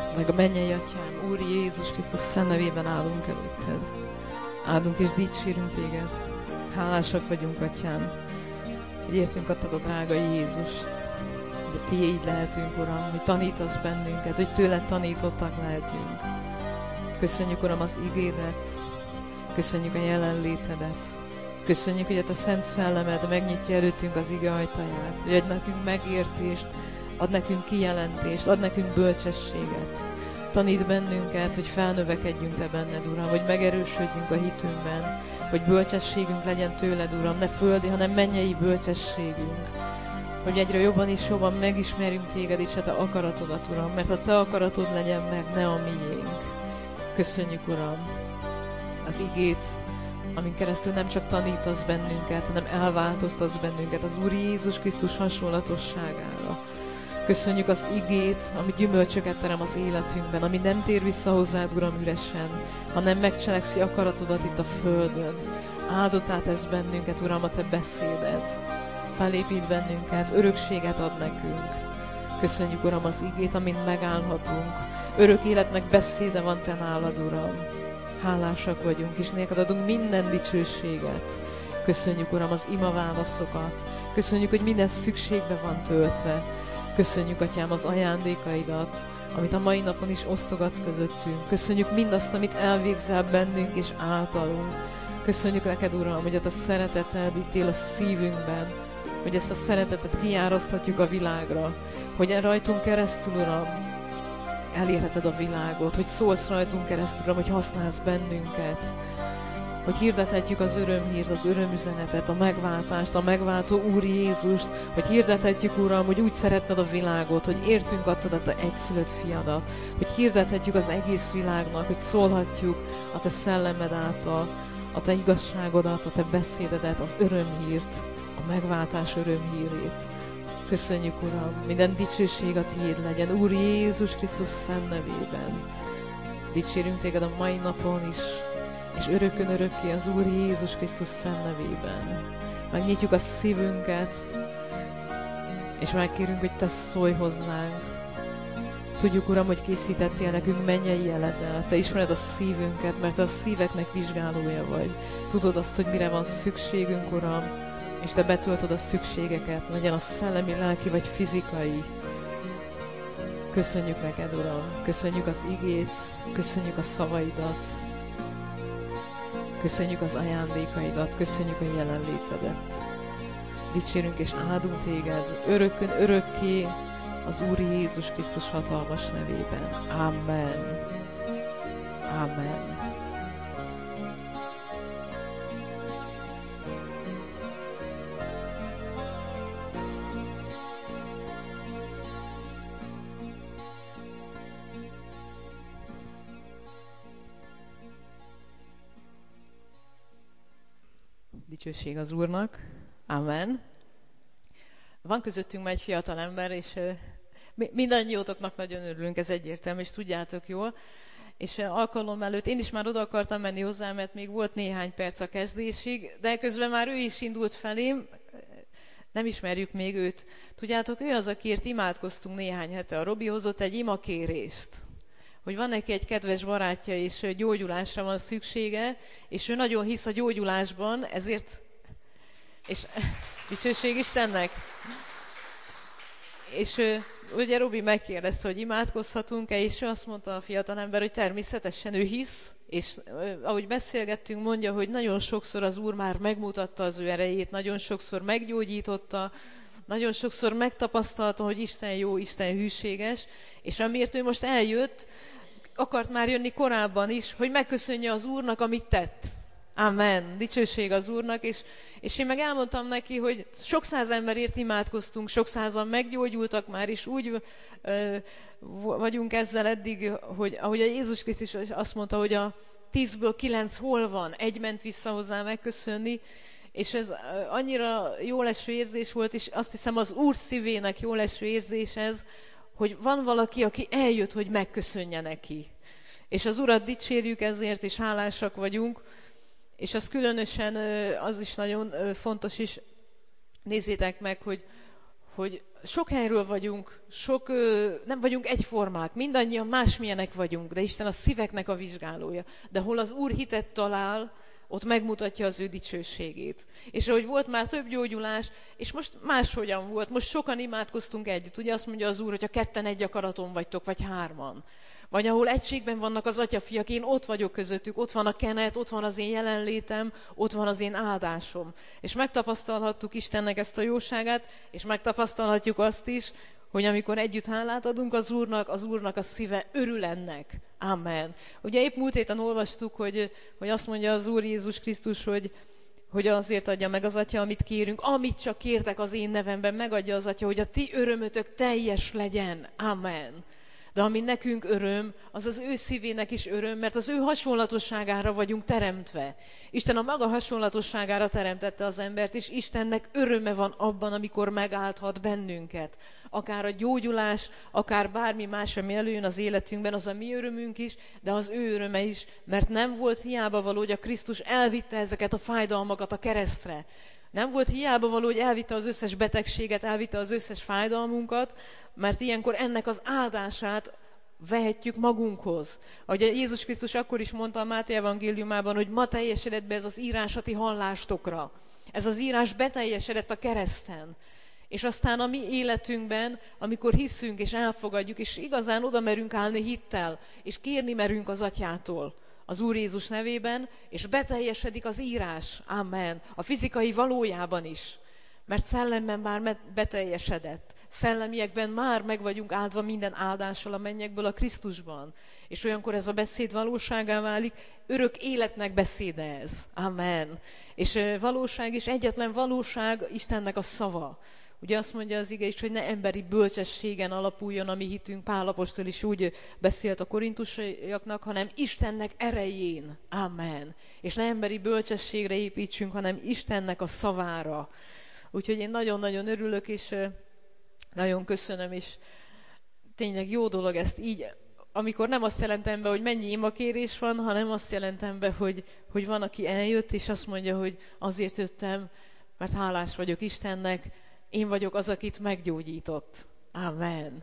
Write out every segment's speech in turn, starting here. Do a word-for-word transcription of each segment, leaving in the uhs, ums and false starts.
Meg a mennyei Atyám, Úr Jézus Krisztus szent nevében állunk előtted. Áldunk és dicsérünk téged. Hálásak vagyunk, Atyám, hogy értünk adtad a drága Jézust. De tiéd lehetünk, Uram, hogy tanítasz bennünket, hogy tőled tanítottak lehetünk. Köszönjük, Uram, az igédet, köszönjük a jelenlétedet, köszönjük, hogy a te szent szellemed megnyitja előttünk az ige ajtaját, hogy ad nekünk megértést, ad nekünk kijelentést, ad nekünk bölcsességet. Tanít bennünket, hogy felnövekedjünk te benned, Uram, hogy megerősödjünk a hitünkben, hogy bölcsességünk legyen tőled, Uram, ne földi, hanem mennyei bölcsességünk. Hogy egyre jobban és jobban megismerjünk téged és a te akaratodat, Uram, mert a te akaratod legyen meg, ne a miénk. Köszönjük, Uram, az igét, amin keresztül nem csak tanítasz bennünket, hanem elváltoztatsz bennünket az Úr Jézus Krisztus hasonlatosságára. Köszönjük az igét, ami gyümölcsöket terem az életünkben, ami nem tér vissza hozzád, Uram, üresen, hanem megcselekszi akaratodat itt a földön. Áldott át ez bennünket, Uram, a te beszéded. Felépít bennünket, örökséget ad nekünk. Köszönjük, Uram, az igét, amint megállhatunk. Örök életnek beszéde van te nálad, Uram. Hálásak vagyunk, és néked adunk minden dicsőséget. Köszönjük, Uram, az ima válaszokat. Köszönjük, hogy minden szükségbe van töltve. Köszönjük, Atyám, az ajándékaidat, amit a mai napon is osztogatsz közöttünk. Köszönjük mindazt, amit elvégzel bennünk és általunk. Köszönjük neked, Uram, hogy a te szereteted itt él a szívünkben, hogy ezt a szeretetet kiáraszthatjuk a világra, hogy rajtunk keresztül, Uram, elérheted a világot, hogy szólsz rajtunk keresztül, Uram, hogy használsz bennünket, hogy hirdethetjük az örömhírt, az örömüzenetet, a megváltást, a megváltó Úr Jézust, hogy hirdethetjük, Uram, hogy úgy szeretted a világot, hogy értünk adtad a te egyszülött fiadat, hogy hirdethetjük az egész világnak, hogy szólhatjuk a te szellemed által, a te igazságodat, a te beszédedet, az örömhírt, a megváltás örömhírét. Köszönjük, Uram, minden dicsőség a tiéd legyen, Úr Jézus Krisztus szent nevében. Dicsérünk téged a mai napon is, és örökön örökké az Úr Jézus Krisztus szent nevében. Megnyitjuk a szívünket, és megkérünk, hogy te szólj hozzánk. Tudjuk, Uram, hogy készítettél nekünk mennyei jeledel. Te ismered a szívünket, mert te a szíveknek vizsgálója vagy. Tudod azt, hogy mire van szükségünk, Uram, és te betöltöd a szükségeket, legyen a szellemi, lelki vagy fizikai. Köszönjük neked, Uram, köszönjük az igét, köszönjük a szavaidat, köszönjük az ajándékaidat, köszönjük a jelenlétedet. Dicsérünk és áldunk téged örökön örökké az Úr Jézus Krisztus hatalmas nevében. Amen. Amen. Dicsőség az Úrnak. Amen. Van közöttünk már egy fiatal ember, és mindannyiótoknak nagyon örülünk, ez egyértelmű, és tudjátok jól. És alkalom előtt én is már oda akartam menni hozzá, mert még volt néhány perc a kezdésig, de közben már ő is indult felém, nem ismerjük még őt. Tudjátok, ő az, akiért imádkoztunk néhány hete. A Robi hozott egy imakérést, hogy van neki egy kedves barátja, és gyógyulásra van szüksége, és ő nagyon hisz a gyógyulásban, ezért, és dicsőség Istennek. És ugye Robi megkérdezte, hogy imádkozhatunk-e, és ő azt mondta a fiatalember, hogy természetesen ő hisz, és ahogy beszélgettünk, mondja, hogy nagyon sokszor az Úr már megmutatta az ő erejét, nagyon sokszor meggyógyította, nagyon sokszor megtapasztalta, hogy Isten jó, Isten hűséges, és amiért ő most eljött, akart már jönni korábban is, hogy megköszönje az Úrnak, amit tett. Amen. Dicsőség az Úrnak, és, és én meg elmondtam neki, hogy sok száz emberért imádkoztunk, sok százan meggyógyultak már, és úgy ö, vagyunk ezzel eddig, hogy ahogy a Jézus Krisztus azt mondta, hogy a tízből kilenc hol van, egy ment vissza hozzá megköszönni, és ez annyira jóleső érzés volt, és azt hiszem az Úr szívének jóleső érzés ez, hogy van valaki, aki eljött, hogy megköszönje neki. És az Urat dicsérjük ezért, és hálásak vagyunk, és az különösen az is nagyon fontos is, nézzétek meg, hogy, hogy sok helyről vagyunk, sok, nem vagyunk egyformák, mindannyian másmilyenek vagyunk, de Isten a szíveknek a vizsgálója. De hol az Úr hitet talál, ott megmutatja az ő dicsőségét. És ahogy volt már több gyógyulás, és most máshogyan volt, most sokan imádkoztunk együtt. Ugye azt mondja az Úr, hogy ha ketten egy akaraton vagytok, vagy hárman. Vagy ahol egységben vannak az atyafiak, én ott vagyok közöttük, ott van a kenet, ott van az én jelenlétem, ott van az én áldásom. És megtapasztalhattuk Istennek ezt a jóságát, és megtapasztalhatjuk azt is, hogy amikor együtt hálát adunk az Úrnak, az Úrnak a szíve örül ennek. Amen. Ugye épp múlt héten olvastuk, hogy, hogy azt mondja az Úr Jézus Krisztus, hogy, hogy azért adja meg az Atya, amit kérünk, amit csak kértek az én nevemben, megadja az Atya, hogy a ti örömötök teljes legyen. Amen. De ami nekünk öröm, az az ő szívének is öröm, mert az ő hasonlatosságára vagyunk teremtve. Isten a maga hasonlatosságára teremtette az embert, és Istennek öröme van abban, amikor megáldhat bennünket. Akár a gyógyulás, akár bármi más, ami előjön az életünkben, az a mi örömünk is, de az ő öröme is, mert nem volt hiába való, hogy a Krisztus elvitte ezeket a fájdalmakat a keresztre. Nem volt hiába való, hogy elvitte az összes betegséget, elvitte az összes fájdalmunkat, mert ilyenkor ennek az áldását vehetjük magunkhoz. Ahogy Jézus Krisztus akkor is mondta a Máté evangéliumában, hogy ma teljesedett be ez az írás a ti hallástokra. Ez az írás beteljesedett a kereszten. És aztán a mi életünkben, amikor hiszünk és elfogadjuk, és igazán oda merünk állni hittel, és kérni merünk az Atyától, az Úr Jézus nevében, és beteljesedik az írás. Amen. A fizikai valójában is. Mert szellemben már beteljesedett. Szellemiekben már meg vagyunk áldva minden áldással a mennyekből a Krisztusban. És olyankor ez a beszéd valóságá válik, örök életnek beszéde ez. Amen. És valóság is, egyetlen valóság Istennek a szava. Ugye azt mondja az ige is, hogy ne emberi bölcsességen alapuljon a mi hitünk. Pál apostol is úgy beszélt a korintusiaknak, hanem Istennek erején. Amen. És ne emberi bölcsességre építsünk, hanem Istennek a szavára. Úgyhogy én nagyon-nagyon örülök, és nagyon köszönöm, és tényleg jó dolog ezt így, amikor nem azt jelentem be, hogy mennyi imakérés van, hanem azt jelentem be, hogy, hogy van, aki eljött, és azt mondja, hogy azért jöttem, mert hálás vagyok Istennek, én vagyok az, akit meggyógyított. Amen.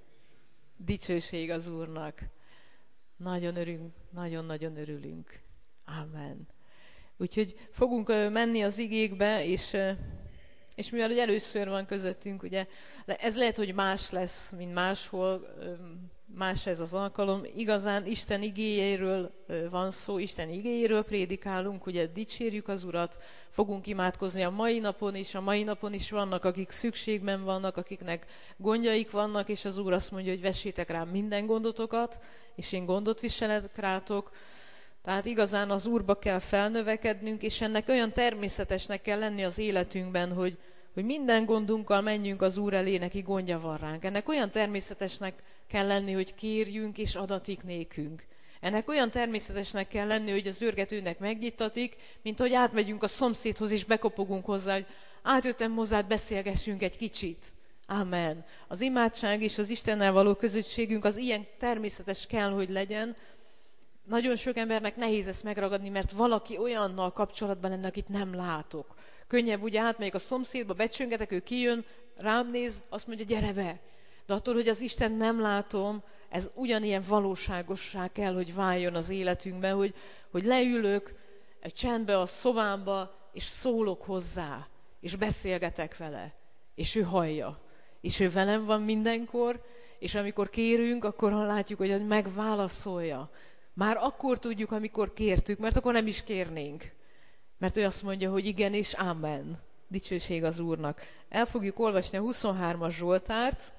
Dicsőség az Úrnak. Nagyon örülünk, nagyon-nagyon örülünk. Amen. Úgyhogy fogunk menni az igékbe, és, és mivel hogy először van közöttünk, ugye, ez lehet, hogy más lesz, mint máshol, más ez az alkalom. Igazán Isten igéjéről van szó, Isten igéjéről prédikálunk, ugye dicsérjük az Urat, fogunk imádkozni a mai napon is, a mai napon is vannak, akik szükségben vannak, akiknek gondjaik vannak, és az Úr azt mondja, hogy vessétek rám minden gondotokat, és én gondot viselek rátok. Tehát igazán az Úrba kell felnövekednünk, és ennek olyan természetesnek kell lenni az életünkben, hogy, hogy minden gondunkkal menjünk az Úr elé, neki gondja van ránk. Ennek olyan természetesnek kell lenni, hogy kérjünk és adatik nékünk. Ennek olyan természetesnek kell lenni, hogy az őrgetőnek megnyittatik, mint hogy átmegyünk a szomszédhoz és bekopogunk hozzá, hogy átjöttem hozzád, beszélgessünk egy kicsit. Amen. Az imádság és az Istennel való közösségünk az ilyen természetes kell, hogy legyen. Nagyon sok embernek nehéz ezt megragadni, mert valaki olyannal kapcsolatban lenne, akit nem látok. Könnyebb, ugye átmegyek a szomszédba, becsöngetek, ő kijön, rám néz, azt mondja, gyere be. De attól, hogy az Isten nem látom, ez ugyanilyen valóságossá kell, hogy váljon az életünkben, hogy, hogy leülök egy csendbe a szobámba, és szólok hozzá, és beszélgetek vele, és ő hallja. És ő velem van mindenkor, és amikor kérünk, akkor látjuk, hogy megválaszolja. Már akkor tudjuk, amikor kértük, mert akkor nem is kérnénk. Mert ő azt mondja, hogy igen és amen. Dicsőség az Úrnak. El fogjuk olvasni a huszonhármas Zsoltárt.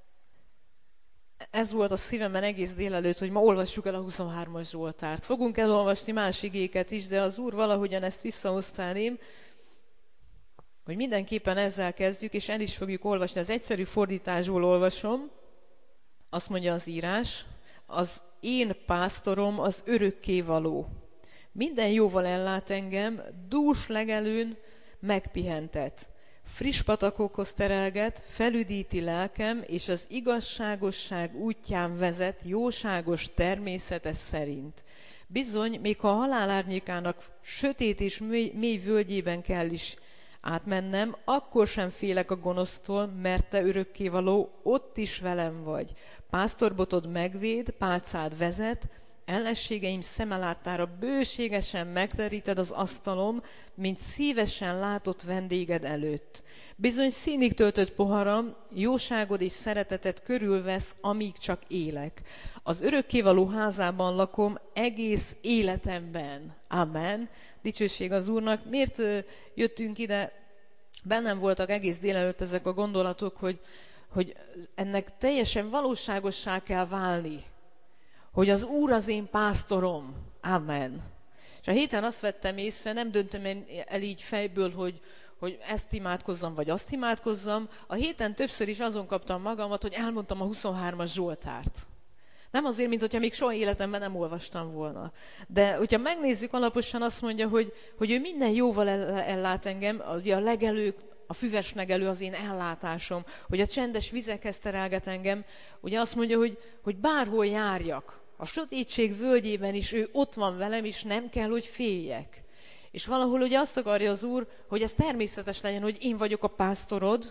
Ez volt a szívemben egész délelőtt, hogy ma olvassuk el a huszonhármas Zsoltárt. Fogunk elolvasni más igéket is, de az Úr valahogyan ezt visszahoztálném, hogy mindenképpen ezzel kezdjük, és el is fogjuk olvasni. Az egyszerű fordításból olvasom. Azt mondja az írás, az én pásztorom az örökkévaló. Minden jóval ellát engem, dús legelőn megpihentet. Friss patakokhoz terelget, felüdíti lelkem, és az igazságosság útján vezet jóságos természete szerint. Bizony, még ha a halál árnyékának sötét és mély, mély völgyében kell is átmennem, akkor sem félek a gonosztól, mert te örökkévaló, ott is velem vagy. Pásztorbotod megvéd, pálcád vezet, ellenségeim szeme láttára bőségesen megteríted az asztalom, mint szívesen látott vendéged előtt. Bizony színig töltött poharam, jóságod és szereteted körülvesz, amíg csak élek. Az örökkévaló házában lakom egész életemben. Amen. Dicsőség az Úrnak. Miért jöttünk ide? Bennem voltak egész délelőtt ezek a gondolatok, hogy, hogy ennek teljesen valóságossá kell válni. Hogy az Úr az én pásztorom. Amen. És a héten azt vettem észre, nem döntöm el így fejből, hogy, hogy ezt imádkozzam, vagy azt imádkozzam. A héten többször is azon kaptam magamat, hogy elmondtam a huszonhármas Zsoltárt. Nem azért, mint hogyha még soha életemben nem olvastam volna. De hogyha megnézzük alaposan, azt mondja, hogy, hogy ő minden jóval ellát engem, ugye a legelő, a füves legelő az én ellátásom, hogy a csendes vizekhez terelget engem. Ugye azt mondja, hogy, hogy bárhol járjak, a sötétség völgyében is ő ott van velem, és nem kell, hogy féljek. És valahol ugye azt akarja az Úr, hogy ez természetes legyen, hogy én vagyok a pásztorod,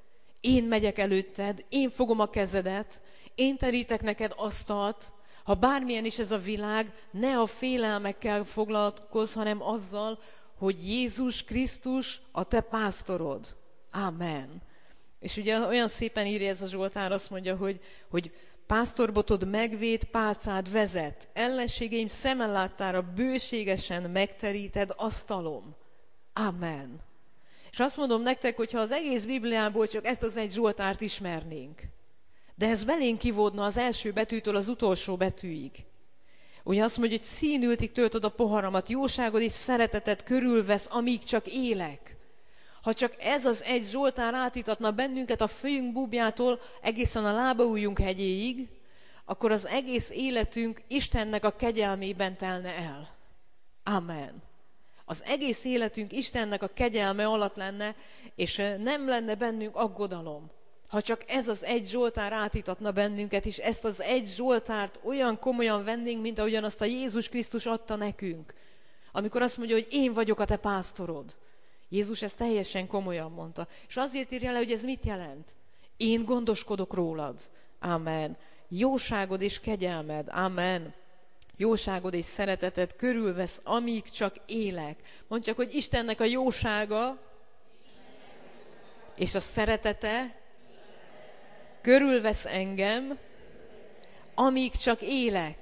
én megyek előtted, én fogom a kezedet, én terítek neked asztalt, ha bármilyen is ez a világ, ne a félelmekkel foglalkozz, hanem azzal, hogy Jézus Krisztus a te pásztorod. Amen. És ugye olyan szépen írja ez a Zsoltár, azt mondja, hogy, hogy pásztorbotod megvéd, pálcád vezet, ellenségeim szemmel láttára bőségesen megteríted asztalom. Amen. És azt mondom nektek, hogy ha az egész Bibliából csak ezt az egy Zsoltárt ismernénk, de ez belénk kivódna az első betűtől az utolsó betűig. Ugye azt mondja, hogy színültig töltöd a poharamat, jóságod és szereteted körülvesz, amíg csak élek. Ha csak ez az egy Zsoltár átítatna bennünket a fejünk búbjától egészen a lábaujjunk hegyéig, akkor az egész életünk Istennek a kegyelmében telne el. Amen. Az egész életünk Istennek a kegyelme alatt lenne, és nem lenne bennünk aggodalom. Ha csak ez az egy Zsoltár átítatna bennünket, és ezt az egy Zsoltárt olyan komolyan vennénk, mint ahogyan azt a Jézus Krisztus adta nekünk. Amikor azt mondja, hogy én vagyok a te pásztorod. Jézus ezt teljesen komolyan mondta. És azért írja le, hogy ez mit jelent? Én gondoskodok rólad. Amen. Jóságod és kegyelmed. Amen. Jóságod és szereteted körülvesz, amíg csak élek. Mondd csak, hogy Istennek a jósága és a szeretete körülvesz engem, amíg csak élek.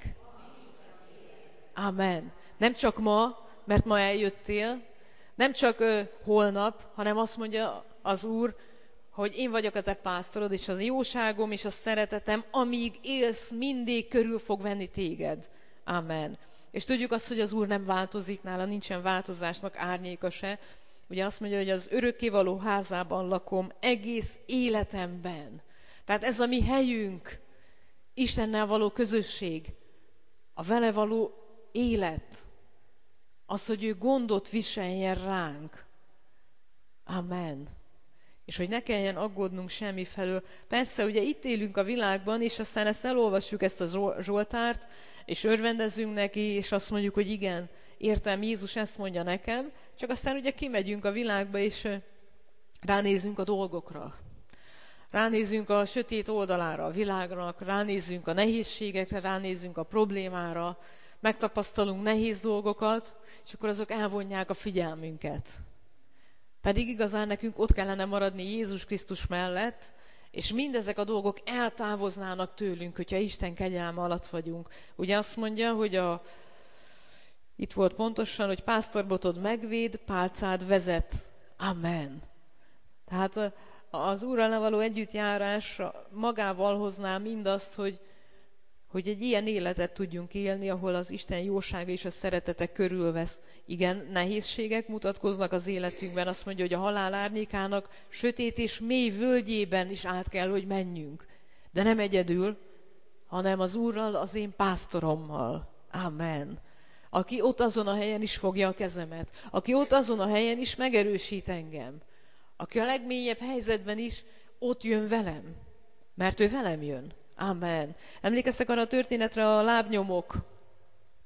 Amen. Nem csak ma, mert ma eljöttél, nem csak uh, holnap, hanem azt mondja az Úr, hogy én vagyok a te pásztorod, és az jóságom és a szeretetem, amíg élsz, mindig körül fog venni téged. Amen. És tudjuk azt, hogy az Úr nem változik, nála nincsen változásnak árnyéka se. Ugye azt mondja, hogy az örökkévaló házában lakom egész életemben. Tehát ez a mi helyünk, Istennel való közösség, a vele való élet, az, hogy ő gondot viseljen ránk. Amen. És hogy ne kelljen aggódnunk semmi felől. Persze, ugye itt élünk a világban, és aztán ezt elolvassuk, ezt a Zsoltárt, és örvendezzünk neki, és azt mondjuk, hogy igen, értem, Jézus ezt mondja nekem, csak aztán ugye kimegyünk a világba, és ránézünk a dolgokra. Ránézünk a sötét oldalára a világnak, ránézünk a nehézségekre, ránézünk a problémára, megtapasztalunk nehéz dolgokat, és akkor azok elvonják a figyelmünket. Pedig igazán nekünk ott kellene maradni Jézus Krisztus mellett, és mindezek a dolgok eltávoznának tőlünk, hogyha Isten kegyelme alatt vagyunk. Ugye azt mondja, hogy a, itt volt pontosan, hogy pásztorbotod megvéd, pálcád vezet. Amen. Tehát az Úrral való együttjárás magával hozná mindazt, hogy, hogy egy ilyen életet tudjunk élni, ahol az Isten jósága és a szeretete körülvesz. Igen, nehézségek mutatkoznak az életünkben, azt mondja, hogy a halál árnyékának sötét és mély völgyében is át kell, hogy menjünk. De nem egyedül, hanem az Úrral, az én pásztorommal. Amen. Aki ott azon a helyen is fogja a kezemet, aki ott azon a helyen is megerősít engem, aki a legmélyebb helyzetben is ott jön velem, mert ő velem jön. Amen. Emlékeztek arra a történetre, a lábnyomok?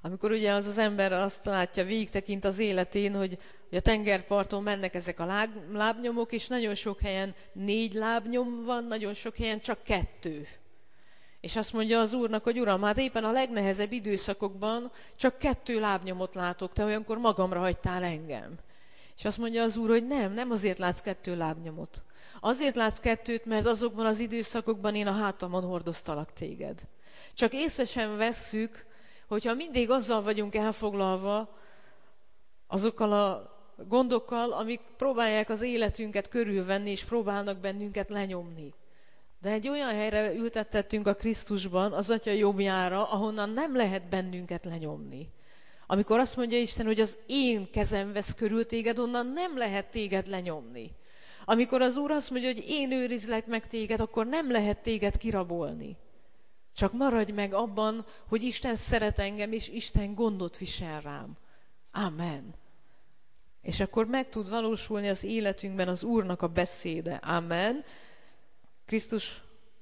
Amikor ugye az az ember azt látja, végig tekint az életén, hogy, hogy a tengerparton mennek ezek a láb, lábnyomok, és nagyon sok helyen négy lábnyom van, nagyon sok helyen csak kettő. És azt mondja az Úrnak, hogy Uram, hát éppen a legnehezebb időszakokban csak kettő lábnyomot látok, te olyankor magamra hagytál engem. És azt mondja az Úr, hogy nem, nem azért látsz kettő lábnyomot. Azért látsz kettőt, mert azokban az időszakokban én a hátamon hordoztalak téged. Csak észre sem vesszük, hogyha mindig azzal vagyunk elfoglalva, azokkal a gondokkal, amik próbálják az életünket körülvenni, és próbálnak bennünket lenyomni. De egy olyan helyre ültettettünk a Krisztusban, az Atya jobbjára, ahonnan nem lehet bennünket lenyomni. Amikor azt mondja Isten, hogy az én kezem vesz körül téged, onnan nem lehet téged lenyomni. Amikor az Úr azt mondja, hogy én őrizlek meg téged, akkor nem lehet téged kirabolni. Csak maradj meg abban, hogy Isten szeret engem, és Isten gondot visel rám. Amen. És akkor meg tud valósulni az életünkben az Úrnak a beszéde. Amen. Krisztus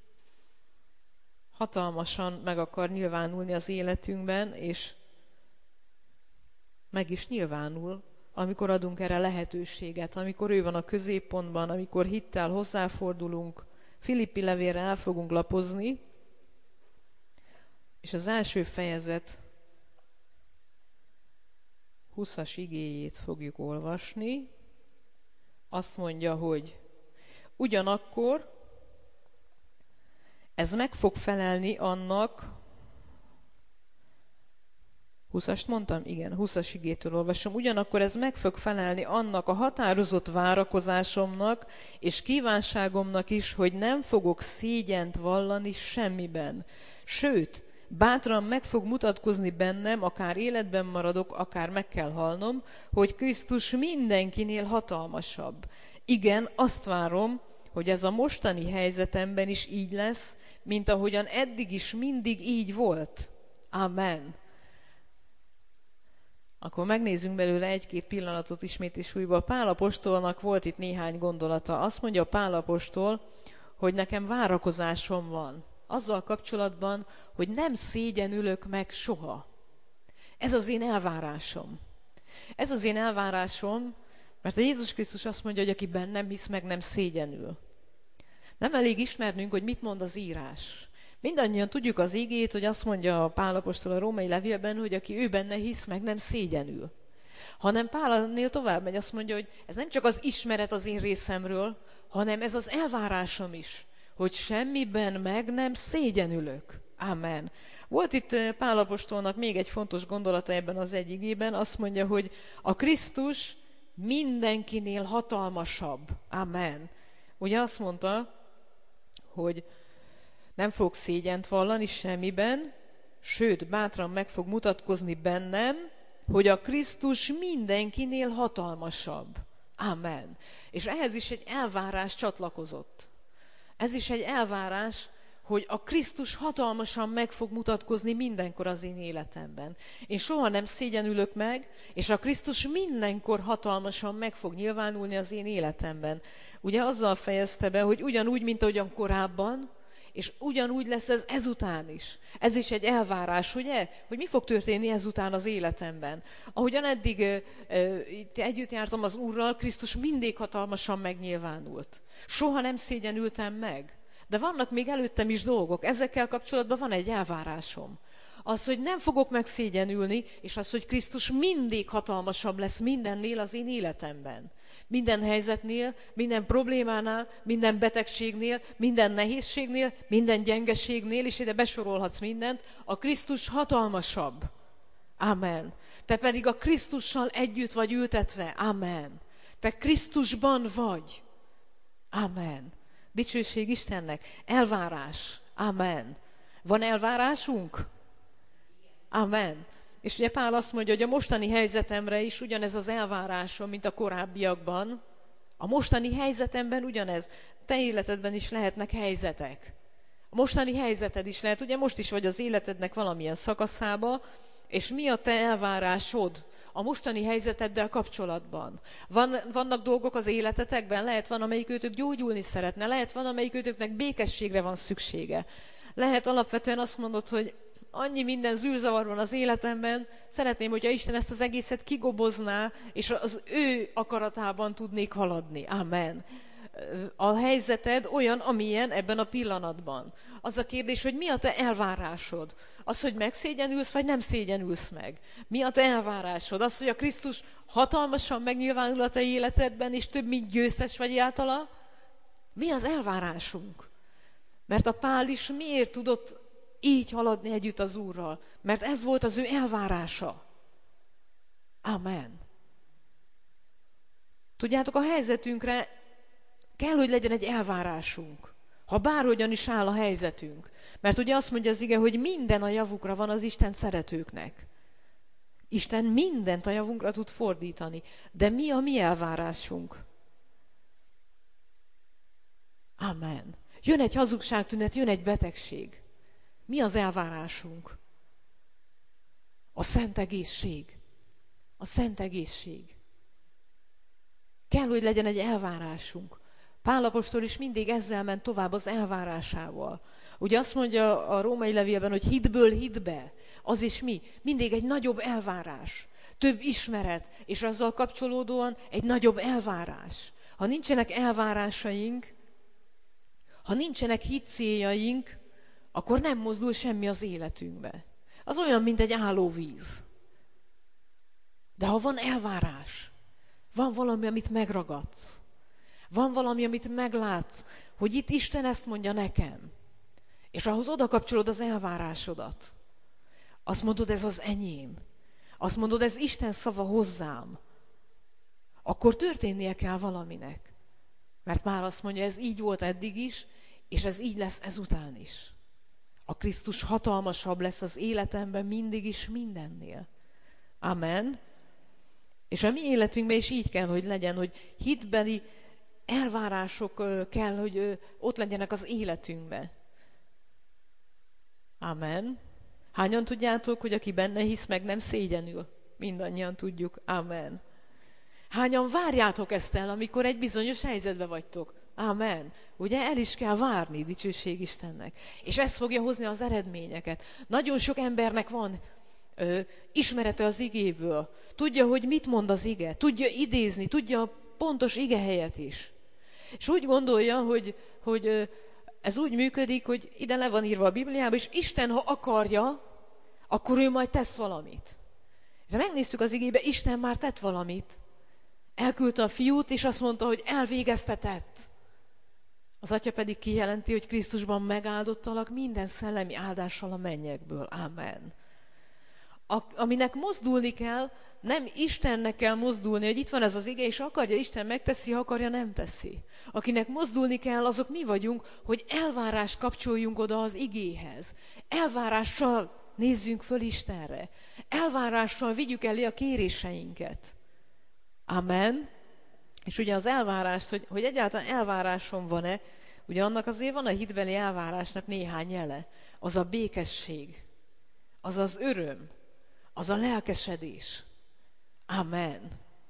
hatalmasan meg akar nyilvánulni az életünkben, és meg is nyilvánul, amikor adunk erre lehetőséget, amikor ő van a középpontban, amikor hittel hozzáfordulunk, Filippi levélre el fogunk lapozni, és az első fejezet huszas igéjét fogjuk olvasni. Azt mondja, hogy ugyanakkor ez meg fog felelni annak, huszast mondtam? Igen, huszas igétől olvasom. Ugyanakkor ez meg fog felelni annak a határozott várakozásomnak és kívánságomnak is, hogy nem fogok szégyent vallani semmiben. Sőt, bátran meg fog mutatkozni bennem, akár életben maradok, akár meg kell halnom, hogy Krisztus mindenkinél hatalmasabb. Igen, azt várom, hogy ez a mostani helyzetemben is így lesz, mint ahogyan eddig is mindig így volt. Amen. Akkor megnézzünk belőle egy-két pillanatot ismét és újba. Pál apostolnak volt itt néhány gondolata. Azt mondja Pál apostol, hogy nekem várakozásom van. Azzal kapcsolatban, hogy nem szégyenülök meg soha. Ez az én elvárásom. Ez az én elvárásom, mert a Jézus Krisztus azt mondja, hogy aki bennem hisz, meg nem szégyenül. Nem elég ismernünk, hogy mit mond az írás. Mindannyian tudjuk az igét, hogy azt mondja Pál apostol a római levélben, hogy aki ő benne hisz, meg nem szégyenül. Hanem Pál annél tovább megy, azt mondja, hogy ez nem csak az ismeret az én részemről, hanem ez az elvárásom is, hogy semmiben meg nem szégyenülök. Amen. Volt itt Pál apostolnak még egy fontos gondolata ebben az egy igében, azt mondja, hogy a Krisztus mindenkinél hatalmasabb. Amen. Ugye azt mondta, hogy nem fog szégyent vallani semmiben, sőt, bátran meg fog mutatkozni bennem, hogy a Krisztus mindenkinél hatalmasabb. Amen. És ehhez is egy elvárás csatlakozott. Ez is egy elvárás, hogy a Krisztus hatalmasan meg fog mutatkozni mindenkor az én életemben. Én soha nem szégyenülök meg, és a Krisztus mindenkor hatalmasan meg fog nyilvánulni az én életemben. Ugye azzal fejezte be, hogy ugyanúgy, mint ahogyan korábban, és ugyanúgy lesz ez ezután is. Ez is egy elvárás, ugye? Hogy mi fog történni ezután az életemben. Ahogyan eddig e, e, együtt jártam az Úrral, Krisztus mindig hatalmasan megnyilvánult. Soha nem szégyenültem meg. De vannak még előttem is dolgok. Ezekkel kapcsolatban van egy elvárásom. Az, hogy nem fogok megszégyenülni, és az, hogy Krisztus mindig hatalmasabb lesz mindennél az én életemben. Minden helyzetnél, minden problémánál, minden betegségnél, minden nehézségnél, minden gyengeségnél, és ide besorolhatsz mindent, a Krisztus hatalmasabb. Amen. Te pedig a Krisztussal együtt vagy ültetve. Amen. Te Krisztusban vagy. Amen. Dicsőség Istennek. Elvárás. Amen. Van elvárásunk? Amen. És ugye Pál azt mondja, hogy a mostani helyzetemre is ugyanez az elvárásom, mint a korábbiakban. A mostani helyzetemben ugyanez. Te életedben is lehetnek helyzetek. A mostani helyzeted is lehet, ugye most is vagy az életednek valamilyen szakaszába, és mi a te elvárásod a mostani helyzeteddel kapcsolatban? Van, vannak dolgok az életetekben, lehet van, amelyik őtök gyógyulni szeretne, lehet van, amelyik őtöknek békességre van szüksége. Lehet alapvetően azt mondod, hogy annyi minden zűrzavar van az életemben, szeretném, hogyha Isten ezt az egészet kigobozná, és az ő akaratában tudnék haladni. Amen. A helyzeted olyan, amilyen ebben a pillanatban. Az a kérdés, hogy mi a te elvárásod? Az, hogy megszégyenülsz, vagy nem szégyenülsz meg? Mi a te elvárásod? Az, hogy a Krisztus hatalmasan megnyilvánul a te életedben, és több mint győztes vagy általa? Mi az elvárásunk? Mert a Pál is miért tudott így haladni együtt az Úrral? Mert ez volt az ő elvárása. Amen. Tudjátok, a helyzetünkre kell, hogy legyen egy elvárásunk. Ha bárhogyan is áll a helyzetünk. Mert ugye azt mondja az ige, hogy minden a javukra van az Isten szeretőknek. Isten mindent a javunkra tud fordítani. De mi a mi elvárásunk? Amen. Jön egy hazugságtünet, jön egy betegség. Mi az elvárásunk? A szent egészség. A szent egészség. Kell, hogy legyen egy elvárásunk. Pál apostol is mindig ezzel ment tovább, az elvárásával. Ugye azt mondja a római levélben, hogy hitből hitbe. Az is mi? Mindig egy nagyobb elvárás. Több ismeret, és azzal kapcsolódóan egy nagyobb elvárás. Ha nincsenek elvárásaink, ha nincsenek hitcéljaink, akkor nem mozdul semmi az életünkbe. Az olyan, mint egy állóvíz. De ha van elvárás, van valami, amit megragadsz, van valami, amit meglátsz, hogy itt Isten ezt mondja nekem, és ahhoz oda kapcsolod az elvárásodat. Azt mondod, ez az enyém. Azt mondod, ez Isten szava hozzám. Akkor történnie kell valaminek. Mert már azt mondja, ez így volt eddig is, és ez így lesz ezután is. A Krisztus hatalmasabb lesz az életemben mindig is mindennél. Amen. És a mi életünkben is így kell, hogy legyen, hogy hitbeli elvárások kell, hogy ott legyenek az életünkben. Amen. Hányan tudjátok, hogy aki benne hisz, meg nem szégyenül? Mindannyian tudjuk. Amen. Hányan várjátok ezt el, amikor egy bizonyos helyzetben vagytok? Amen. Ugye el is kell várni, dicsőség Istennek. És ez fogja hozni az eredményeket. Nagyon sok embernek van ö, ismerete az igéből. Tudja, hogy mit mond az ige. Tudja idézni, tudja a pontos ige helyet is. És úgy gondolja, hogy, hogy ö, ez úgy működik, hogy ide le van írva a Bibliában, és Isten, ha akarja, akkor ő majd tesz valamit. És megnéztük az igébe, Isten már tett valamit. Elküldte a fiút, és azt mondta, hogy elvégeztetett. Az atya pedig kijelenti, hogy Krisztusban megáldottalak minden szellemi áldással a mennyekből. Amen. A, aminek mozdulni kell, nem Istennek kell mozdulni, hogy itt van ez az ige, és akarja Isten megteszi, ha akarja nem teszi. Akinek mozdulni kell, azok mi vagyunk, hogy elvárást kapcsoljunk oda az igéhez. Elvárással nézzünk föl Istenre. Elvárással vigyük elé a kéréseinket. Amen. És ugye az elvárás, hogy, hogy egyáltalán elvárásom van-e, ugye annak azért van a hitbeli elvárásnak néhány jele. Az a békesség, az az öröm, az a lelkesedés. Amen.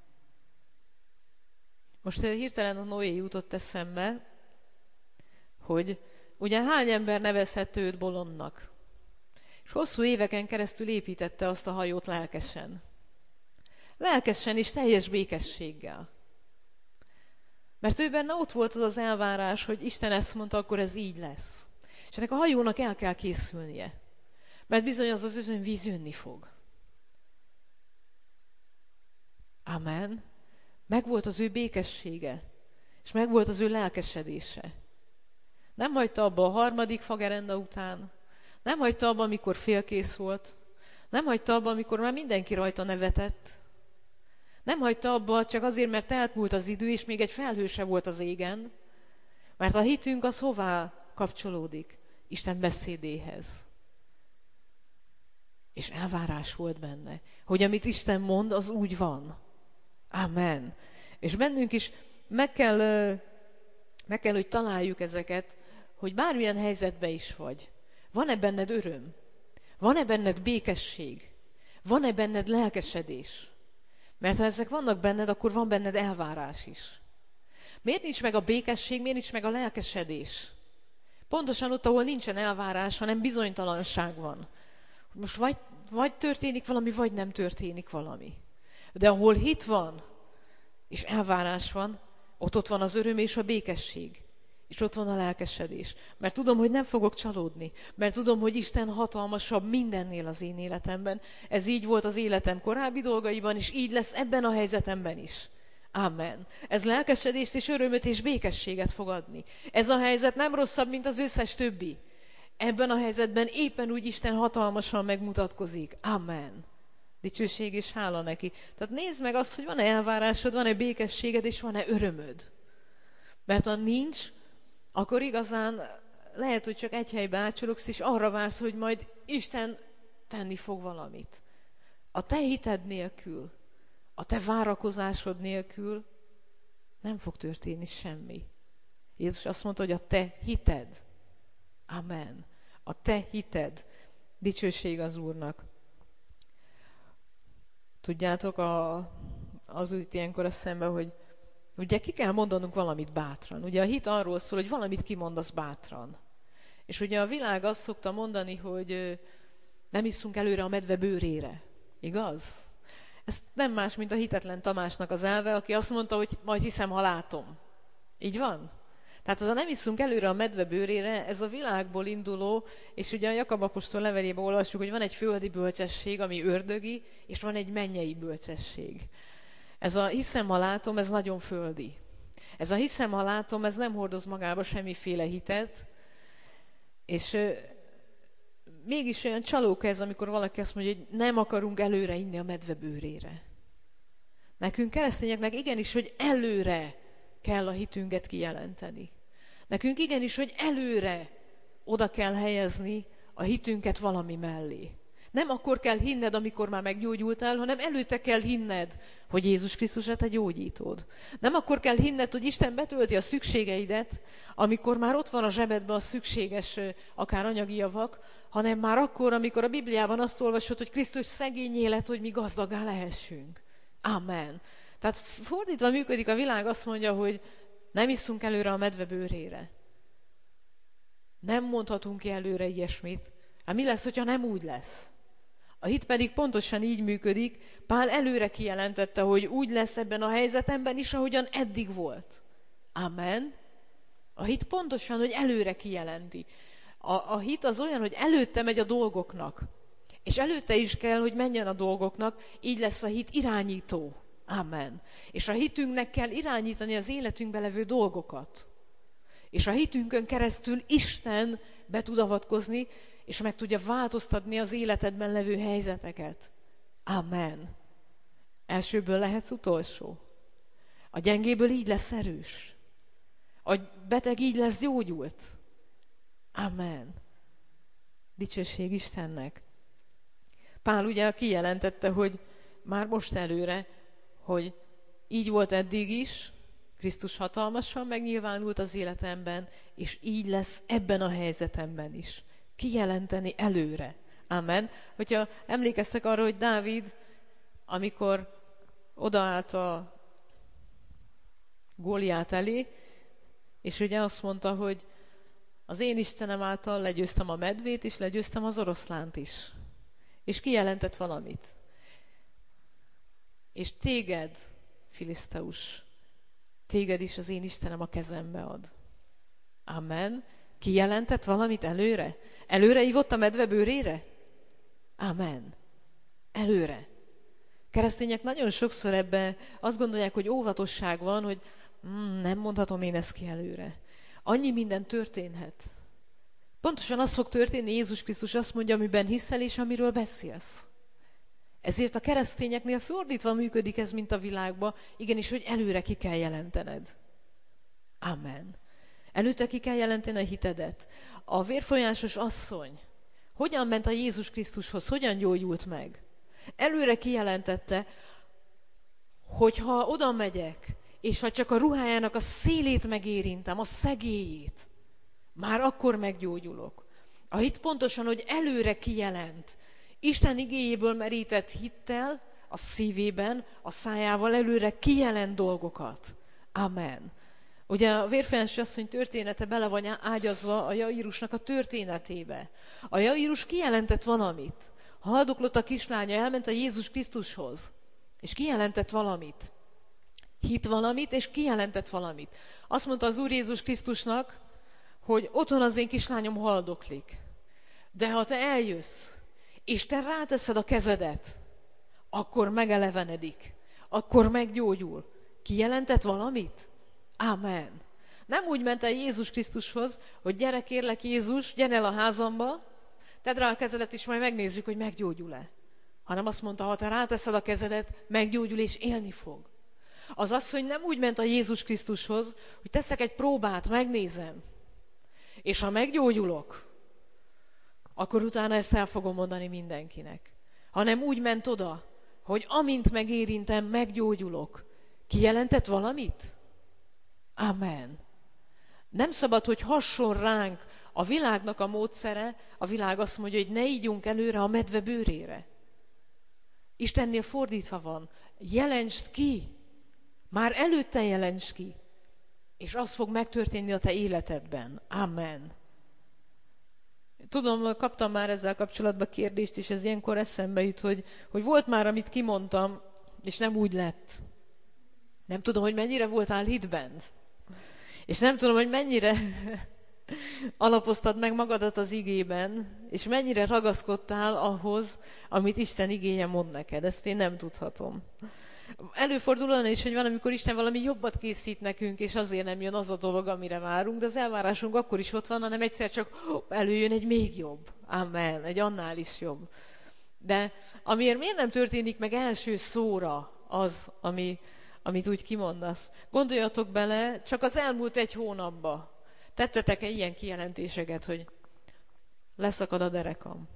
Most hirtelen a Noé jutott eszembe, hogy ugye hány ember nevezhető őt bolondnak. És hosszú éveken keresztül építette azt a hajót lelkesen. Lelkesen és teljes békességgel. Mert ő benne ott volt az az elvárás, hogy Isten ezt mondta, akkor ez így lesz. És ennek a hajónak el kell készülnie. Mert bizony az az özönvíz jönni fog. Amen. Megvolt az ő békessége, és megvolt az ő lelkesedése. Nem hagyta abba a harmadik fagerenda után, nem hagyta abba, amikor félkész volt, nem hagyta abba, amikor már mindenki rajta nevetett, nem hagyta abba csak azért, mert elmúlt az idő, és még egy felhő se volt az égen, mert a hitünk az hová kapcsolódik? Isten beszédéhez. És elvárás volt benne, hogy amit Isten mond, az úgy van. Amen. És bennünk is meg kell, meg kell, hogy találjuk ezeket, hogy bármilyen helyzetben is vagy. Van-e benned öröm? Van-e benned békesség? Van-e benned lelkesedés? Mert ha ezek vannak benned, akkor van benned elvárás is. Miért nincs meg a békesség, miért nincs meg a lelkesedés? Pontosan ott, ahol nincsen elvárás, hanem bizonytalanság van. Most vagy, vagy történik valami, vagy nem történik valami. De ahol hit van, és elvárás van, ott ott van az öröm és a békesség. És ott van a lelkesedés. Mert tudom, hogy nem fogok csalódni. Mert tudom, hogy Isten hatalmasabb mindennél az én életemben. Ez így volt az életem korábbi dolgaiban, és így lesz ebben a helyzetemben is. Amen. Ez lelkesedést és örömöt és békességet fog adni. Ez a helyzet nem rosszabb, mint az összes többi. Ebben a helyzetben éppen úgy Isten hatalmasan megmutatkozik. Amen. Dicsőség és hála neki. Tehát nézd meg azt, hogy van-e elvárásod, van-e békességed, és van-e örömöd. Mert ha nincs, akkor igazán lehet, hogy csak egy helybe ácsorogsz, és arra vársz, hogy majd Isten tenni fog valamit. A te hited nélkül, a te várakozásod nélkül nem fog történni semmi. Jézus azt mondta, hogy a te hited. Amen. A te hited. Dicsőség az Úrnak. Tudjátok, a, az úgy ilyenkor eszembe, hogy ugye ki kell mondanunk valamit bátran. Ugye a hit arról szól, hogy valamit kimondasz bátran. És ugye a világ azt szokta mondani, hogy nem isszunk előre a medve bőrére. Igaz? Ez nem más, mint a hitetlen Tamásnak az elve, aki azt mondta, hogy majd hiszem, ha látom. Így van? Tehát az a nem isszunk előre a medve bőrére, ez a világból induló, és ugye a Jakab apostol levelében olvassuk, hogy van egy földi bölcsesség, ami ördögi, és van egy mennyei bölcsesség. Ez a hiszem, ha látom, ez nagyon földi. Ez a hiszem, ha látom, ez nem hordoz magába semmiféle hitet, és euh, mégis olyan csalóka ez, amikor valaki azt mondja, hogy nem akarunk előre inni a medve bőrére. Nekünk keresztényeknek igenis, hogy előre kell a hitünket kijelenteni. Nekünk igenis, hogy előre oda kell helyezni a hitünket valami mellé. Nem akkor kell hinned, amikor már meggyógyultál, hanem előtte kell hinned, hogy Jézus Krisztus a te gyógyítód. Nem akkor kell hinned, hogy Isten betölti a szükségeidet, amikor már ott van a zsebedben a szükséges akár anyagi javak, hanem már akkor, amikor a Bibliában azt olvasod, hogy Krisztus szegény élet, hogy mi gazdagá lehessünk. Amen. Tehát fordítva működik a világ, azt mondja, hogy nem isszunk előre a medve bőrére. Nem mondhatunk ki előre ilyesmit. Hát mi lesz, hogyha nem úgy lesz? A hit pedig pontosan így működik. Pál előre kijelentette, hogy úgy lesz ebben a helyzetemben is, ahogyan eddig volt. Amen. A hit pontosan, hogy előre kijelenti. A, a hit az olyan, hogy előtte megy a dolgoknak. És előtte is kell, hogy menjen a dolgoknak, így lesz a hit irányító. Amen. És a hitünknek kell irányítani az életünkbe levő dolgokat. És a hitünkön keresztül Isten be tud avatkozni, és meg tudja változtatni az életedben levő helyzeteket. Amen. Elsőből lehetsz utolsó. A gyengéből így lesz erős. A beteg így lesz gyógyult. Amen. Dicsőség Istennek. Pál ugye kijelentette, hogy már most előre, hogy így volt eddig is, Krisztus hatalmasan megnyilvánult az életemben, és így lesz ebben a helyzetemben is. Kijelenteni előre. Amen. Hogyha emlékeztek arra, hogy Dávid, amikor odaállt a Góliát elé, és ugye azt mondta, hogy az én Istenem által legyőztem a medvét, és legyőztem az oroszlánt is. És kijelentett valamit. És téged, Filiszteus, téged is az én Istenem a kezembe ad. Amen. Kijelentett valamit előre? Előre ívott a medve bőrére? Amen. Előre. Keresztények nagyon sokszor ebben azt gondolják, hogy óvatosság van, hogy mm, nem mondhatom én ezt ki előre. Annyi minden történhet. Pontosan az fog történni, Jézus Krisztus azt mondja, amiben hiszel és amiről beszélsz. Ezért a keresztényeknél fordítva működik ez, mint a világban, igenis, hogy előre ki kell jelentened. Amen. Előtte ki kell jelenteni a hitedet. A vérfolyásos asszony hogyan ment a Jézus Krisztushoz, hogyan gyógyult meg? Előre kijelentette, hogy ha oda megyek, és ha csak a ruhájának a szélét megérintem, a szegélyét, már akkor meggyógyulok. A hit pontosan, hogy előre kijelent. Isten igéjéből merített hittel a szívében, a szájával előre kijelent dolgokat. Amen. Ugye a vérfolyásos asszony története bele van ágyazva a Jairusnak a történetébe. A Jairus kijelentett valamit, haldoklott a kislánya, elment a Jézus Krisztushoz, és kijelentett valamit. Hitt valamit, és kijelentett valamit. Azt mondta az Úr Jézus Krisztusnak, hogy otthon az én kislányom haldoklik. De ha te eljössz, és te ráteszed a kezedet, akkor megelevenedik, akkor meggyógyul. Kijelentett valamit? Ámen. Nem úgy ment el Jézus Krisztushoz, hogy gyere kérlek Jézus, gyere el a házamba, tedd rá a kezedet, és majd megnézzük, hogy meggyógyul-e. Hanem azt mondta, ha te ráteszed a kezedet, meggyógyul és élni fog. Az asszony nem úgy ment a Jézus Krisztushoz, hogy teszek egy próbát, megnézem, és ha meggyógyulok, akkor utána ezt el fogom mondani mindenkinek. Hanem úgy ment oda, hogy amint megérintem, meggyógyulok. Kijelentett valamit? Amen. Nem szabad, hogy hasson ránk a világnak a módszere, a világ azt mondja, hogy ne ígyunk előre a medve bőrére. Istennél fordítva van, jelentsd ki, már előtte jelentsd ki, és az fog megtörténni a te életedben. Amen. Tudom, kaptam már ezzel kapcsolatban kérdést, és ez ilyenkor eszembe jut, hogy, hogy volt már, amit kimondtam, és nem úgy lett. Nem tudom, hogy mennyire voltál hitben. És nem tudom, hogy mennyire alapoztad meg magadat az igében, és mennyire ragaszkodtál ahhoz, amit Isten igéje mond neked. Ezt én nem tudhatom. Előfordul olyan is, hogy van, amikor Isten valami jobbat készít nekünk, és azért nem jön az a dolog, amire várunk, de az elvárásunk akkor is ott van, hanem egyszer csak előjön egy még jobb. Amen, egy annál is jobb. De amiért miért nem történik meg első szóra az, ami, amit úgy kimondasz? Gondoljatok bele, csak az elmúlt egy hónapban tettetek-e ilyen kijelentéseket, hogy leszakad a derekam?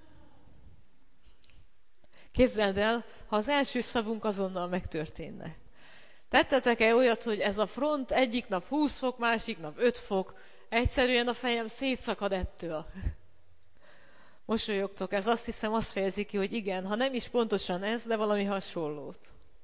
Képzeld el, ha az első szavunk azonnal megtörténne. Tettetek-e olyat, hogy ez a front egyik nap húsz fok, másik nap öt fok, egyszerűen a fejem szétszakad ettől. Mosolyogtok, ez azt hiszem azt fejezi ki, hogy igen, ha nem is pontosan ez, de valami hasonlót.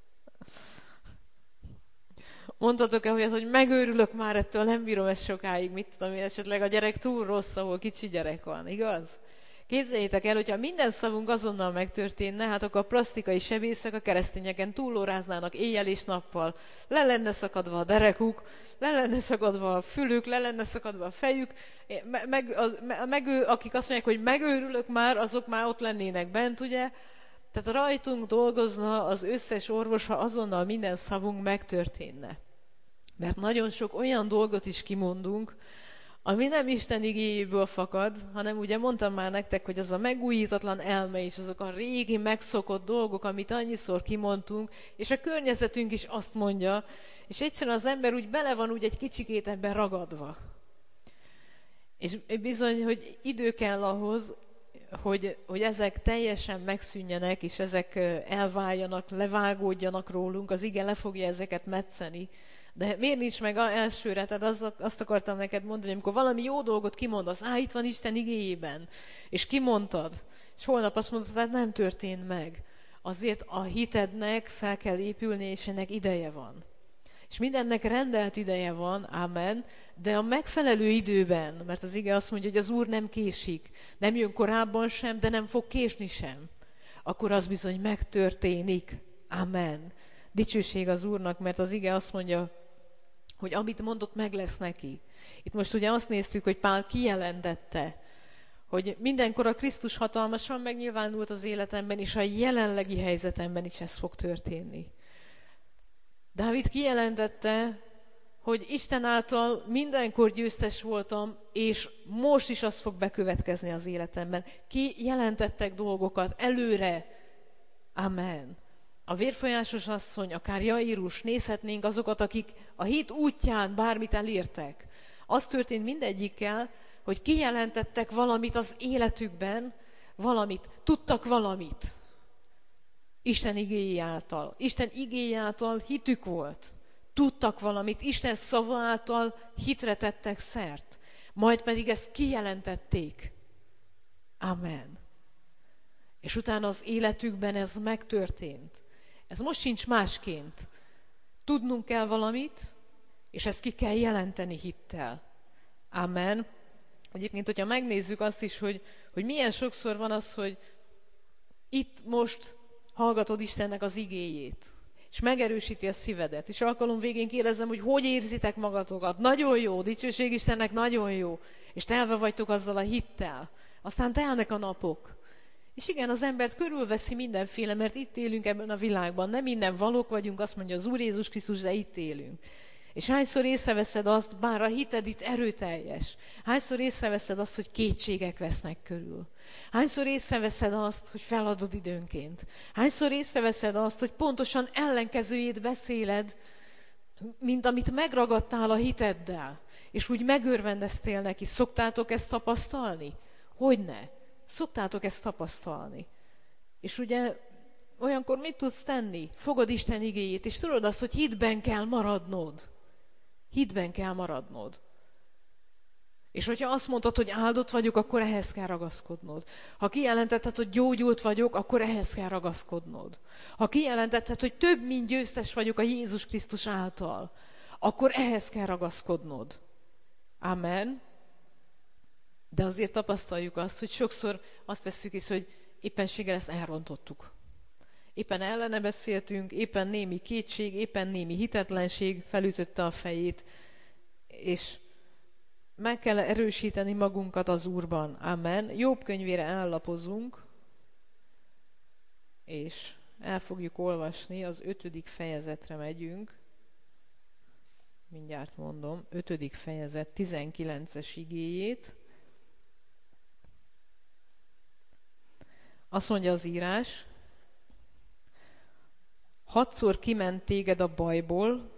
Mondhatok-e olyat, hogy megőrülök már ettől, nem bírom ezt sokáig, mit tudom én, esetleg a gyerek túl rossz, ahol kicsi gyerek van, igaz? Képzeljétek el, hogyha minden szavunk azonnal megtörténne, hát akkor a plasztikai sebészek a keresztényeken túlóráznának éjjel és nappal. Le lenne szakadva a derekuk, le lenne szakadva a fülük, le lenne szakadva a fejük. Meg, az, meg, akik azt mondják, hogy megőrülök már, azok már ott lennének bent, ugye? Tehát rajtunk dolgozna az összes orvos, ha azonnal minden szavunk megtörténne. Mert nagyon sok olyan dolgot is kimondunk, ami nem Isten igéjéből fakad, hanem ugye mondtam már nektek, hogy az a megújítatlan elme és azok a régi megszokott dolgok, amit annyiszor kimondtunk, és a környezetünk is azt mondja, és egyszerűen az ember úgy bele van úgy egy kicsikét ebben ragadva. És bizony, hogy idő kell ahhoz, hogy, hogy ezek teljesen megszűnjenek, és ezek elváljanak, levágódjanak rólunk, az ige le fogja ezeket metszeni. De miért nincs meg elsőre? Tehát azt, azt akartam neked mondani, amikor valami jó dolgot kimondasz, á, itt van Isten igéjében, és kimondtad, és holnap azt mondod, hát nem történt meg. Azért a hitednek fel kell épülni, és ennek ideje van. És mindennek rendelt ideje van, ámen, de a megfelelő időben, mert az ige azt mondja, hogy az Úr nem késik, nem jön korábban sem, de nem fog késni sem. Akkor az bizony megtörténik. Amen. Dicsőség az Úrnak, mert az ige azt mondja, hogy amit mondott, meg lesz neki. Itt most ugye azt néztük, hogy Pál kijelentette, hogy mindenkor a Krisztus hatalmasan megnyilvánult az életemben, és a jelenlegi helyzetemben is ez fog történni. Dávid kijelentette, hogy Isten által mindenkor győztes voltam, és most is az fog bekövetkezni az életemben. Kijelentettek dolgokat előre. Amen. A vérfolyásos asszony, akár Jairus, nézhetnénk azokat, akik a hit útján bármit elértek. Az történt mindegyikkel, hogy kijelentettek valamit az életükben, valamit, tudtak valamit. Isten igéje által. Isten igéje által hitük volt. Tudtak valamit, Isten szava által hitre tettek szert. Majd pedig ezt kijelentették. Amen. És utána az életükben ez megtörtént. Ez most sincs másként. Tudnunk kell valamit, és ezt ki kell jelenteni hittel. Amen. Egyébként, hogyha megnézzük azt is, hogy, hogy milyen sokszor van az, hogy itt most hallgatod Istennek az igéjét, és megerősíti a szívedet, és alkalom végén kérdezem, hogy hogy érzitek magatokat. Nagyon jó, dicsőség Istennek, nagyon jó. És telve vagytok azzal a hittel. Aztán telnek a napok. És igen, az embert körülveszi mindenféle, mert itt élünk ebben a világban. Nem minden valók vagyunk, azt mondja az Úr Jézus Krisztus, de itt élünk. És hányszor észreveszed azt, bár a hited itt erőteljes, hányszor észreveszed azt, hogy kétségek vesznek körül. Hányszor észreveszed azt, hogy feladod időnként. Hányszor észreveszed azt, hogy pontosan ellenkezőjét beszéled, mint amit megragadtál a hiteddel, és úgy megörvendeztél neki. Szoktátok ezt tapasztalni? Hogyne? Szoktátok ezt tapasztalni. És ugye olyankor mit tudsz tenni? Fogod Isten igéjét, és tudod azt, hogy hitben kell maradnod. Hitben kell maradnod. És hogyha azt mondod, hogy áldott vagyok, akkor ehhez kell ragaszkodnod. Ha kijelentetted, hogy gyógyult vagyok, akkor ehhez kell ragaszkodnod. Ha kijelentetted, hogy több mint győztes vagyok a Jézus Krisztus által, akkor ehhez kell ragaszkodnod. Amen. De azért tapasztaljuk azt, hogy sokszor azt vesszük észre, hogy éppenséggel ezt elrontottuk. Éppen ellene beszéltünk, éppen némi kétség, éppen némi hitetlenség felütötte a fejét, és meg kell erősíteni magunkat az Úrban. Amen. Jobb könyvére állapozunk, és el fogjuk olvasni, az ötödik fejezetre megyünk. Mindjárt mondom, ötödik fejezet, tizenkilences igéjét. Azt mondja az írás, hatszor kiment téged a bajból,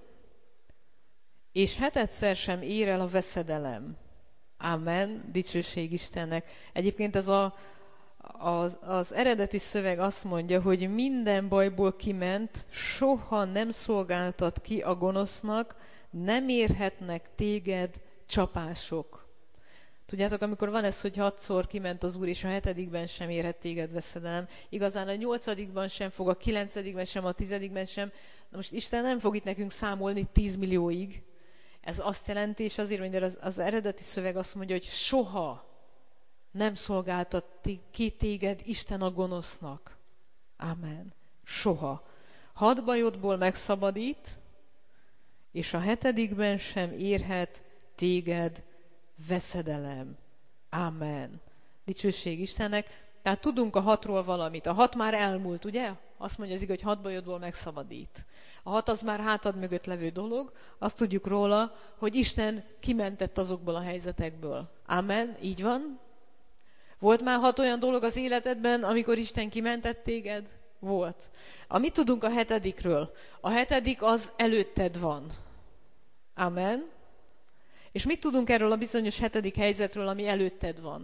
és hetedszer sem ér el a veszedelem. Amen, dicsőség Istennek. Egyébként ez a, az, az eredeti szöveg azt mondja, hogy minden bajból kiment, soha nem szolgáltat ki a gonosznak, nem érhetnek téged csapások. Tudjátok, amikor van ez, hogy hatszor kiment az Úr, és a hetedikben sem érhet téged veszedelem, igazán a nyolcadikban sem fog, a kilencedikben sem, a tizedikben sem. Na most Isten nem fog itt nekünk számolni tízmillióig. Ez azt jelenti, és azért mondja, az, az eredeti szöveg azt mondja, hogy soha nem szolgáltat ki téged Isten a gonosznak. Amen. Soha. Hat bajodból megszabadít, és a hetedikben sem érhet téged veszedelem. Amen. Dicsőség Istennek. Tehát tudunk a hatról valamit. A hat már elmúlt, ugye? Azt mondja az igaz, hogy hat bajodból megszabadít. A hat az már hátad mögött levő dolog. Azt tudjuk róla, hogy Isten kimentett azokból a helyzetekből. Amen. Így van? Volt már hat olyan dolog az életedben, amikor Isten kimentett téged? Volt. Amit tudunk a hetedikről? A hetedik az előtted van. Amen. És mit tudunk erről a bizonyos hetedik helyzetről, ami előtted van?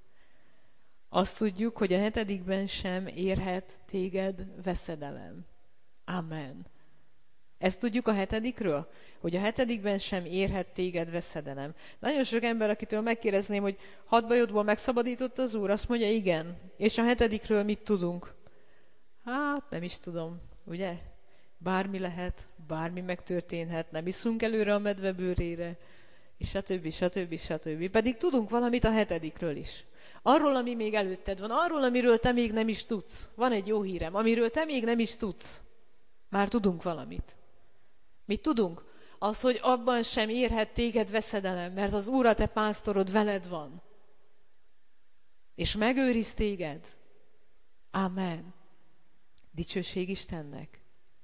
Azt tudjuk, hogy a hetedikben sem érhet téged veszedelem. Amen. Ezt tudjuk a hetedikről? Hogy a hetedikben sem érhet téged veszedelem. Nagyon sok ember, akitől megkérdezném, hogy hat bajodból megszabadított az Úr, azt mondja, igen. És a hetedikről mit tudunk? Hát nem is tudom, ugye? Bármi lehet, bármi megtörténhet, nem iszunk előre a medve bőrére, és stb. stb. stb. Pedig tudunk valamit a hetedikről is. Arról, ami még előtted van, arról, amiről te még nem is tudsz. Van egy jó hírem, amiről te még nem is tudsz. Már tudunk valamit. Mit tudunk? Az, hogy abban sem érhet téged veszedelem, mert az Úr a te pásztorod veled van. És megőriz téged. Amen. Dicsőség Istennek.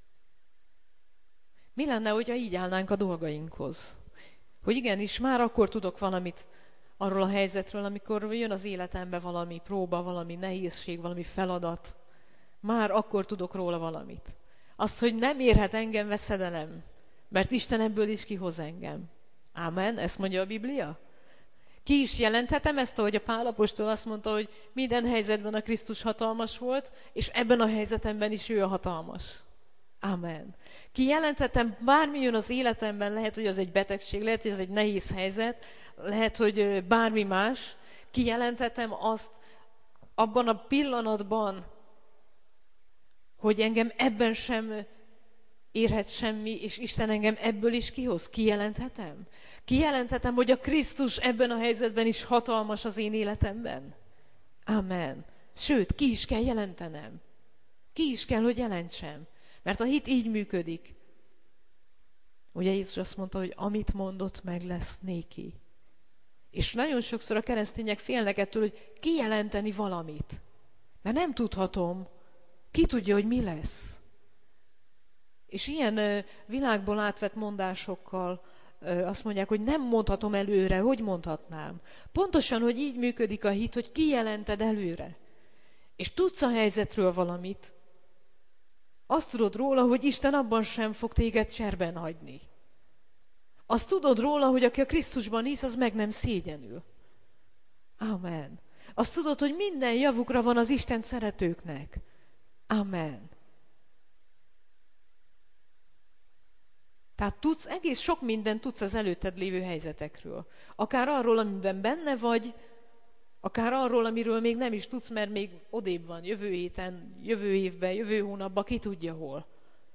Mi lenne, hogyha így állnánk a dolgainkhoz? Hogy igenis, már akkor tudok valamit arról a helyzetről, amikor jön az életembe valami próba, valami nehézség, valami feladat. Már akkor tudok róla valamit. Azt, hogy nem érhet engem veszedelem, mert Isten ebből is kihoz engem. Amen, ezt mondja a Biblia. Ki is jelenthetem ezt, ahogy a Pál apostol azt mondta, hogy minden helyzetben a Krisztus hatalmas volt, és ebben a helyzetemben is ő a hatalmas. Amen. Kijelenthetem, bármi jön az életemben, lehet, hogy az egy betegség, lehet, hogy ez egy nehéz helyzet, lehet, hogy bármi más, kijelenthetem azt abban a pillanatban, hogy engem ebben sem érhet semmi, és Isten engem ebből is kihoz. Kijelenthetem? Kijelenthetem, hogy a Krisztus ebben a helyzetben is hatalmas az én életemben? Amen. Sőt, ki is kell jelentenem. Ki is kell, hogy jelentsem. Mert a hit így működik. Ugye Jézus azt mondta, hogy amit mondott, meg lesz néki. És nagyon sokszor a keresztények félnek ettől, hogy kijelenteni valamit. Mert nem tudhatom. Ki tudja, hogy mi lesz. És ilyen világból átvett mondásokkal azt mondják, hogy nem mondhatom előre, hogy mondhatnám. Pontosan, hogy így működik a hit, hogy kijelented előre. És tudsz a helyzetről valamit. Azt tudod róla, hogy Isten abban sem fog téged cserben hagyni. Azt tudod róla, hogy aki a Krisztusban hisz, az meg nem szégyenül. Amen. Azt tudod, hogy minden javukra van az Isten szeretőknek. Amen. Tehát tudsz, egész sok mindent tudsz az előtted lévő helyzetekről. Akár arról, amiben benne vagy, akár arról, amiről még nem is tudsz, mert még odébb van, jövő héten, jövő évben, jövő hónapban, ki tudja hol.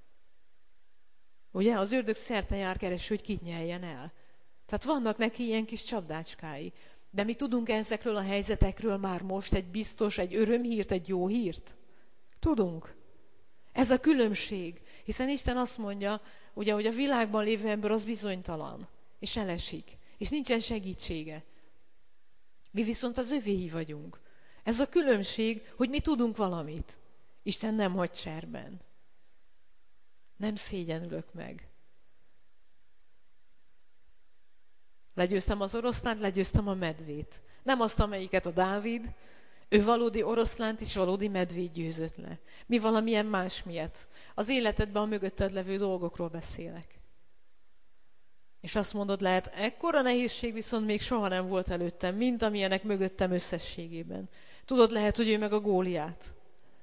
Ugye, az ördög szerte jár kereső, hogy kit nyeljen el. Tehát vannak neki ilyen kis csapdácskái. De mi tudunk ezekről a helyzetekről már most egy biztos, egy örömhírt, egy jó hírt? Tudunk. Ez a különbség. Hiszen Isten azt mondja, ugye, hogy a világban lévő ember az bizonytalan, és elesik, és nincsen segítsége. Mi viszont az övéi vagyunk. Ez a különbség, hogy mi tudunk valamit. Isten nem hagy cserben. Nem szégyenülök meg. Legyőztem az oroszlánt, legyőztem a medvét. Nem azt, amelyiket a Dávid, ő valódi oroszlánt és valódi medvét győzött le. Mi valamilyen más miatt. Az életedben a mögötted levő dolgokról beszélek. És azt mondod, lehet, ekkora nehézség viszont még soha nem volt előttem, mint amilyenek mögöttem összességében. Tudod, lehet, hogy ő meg a Góliát.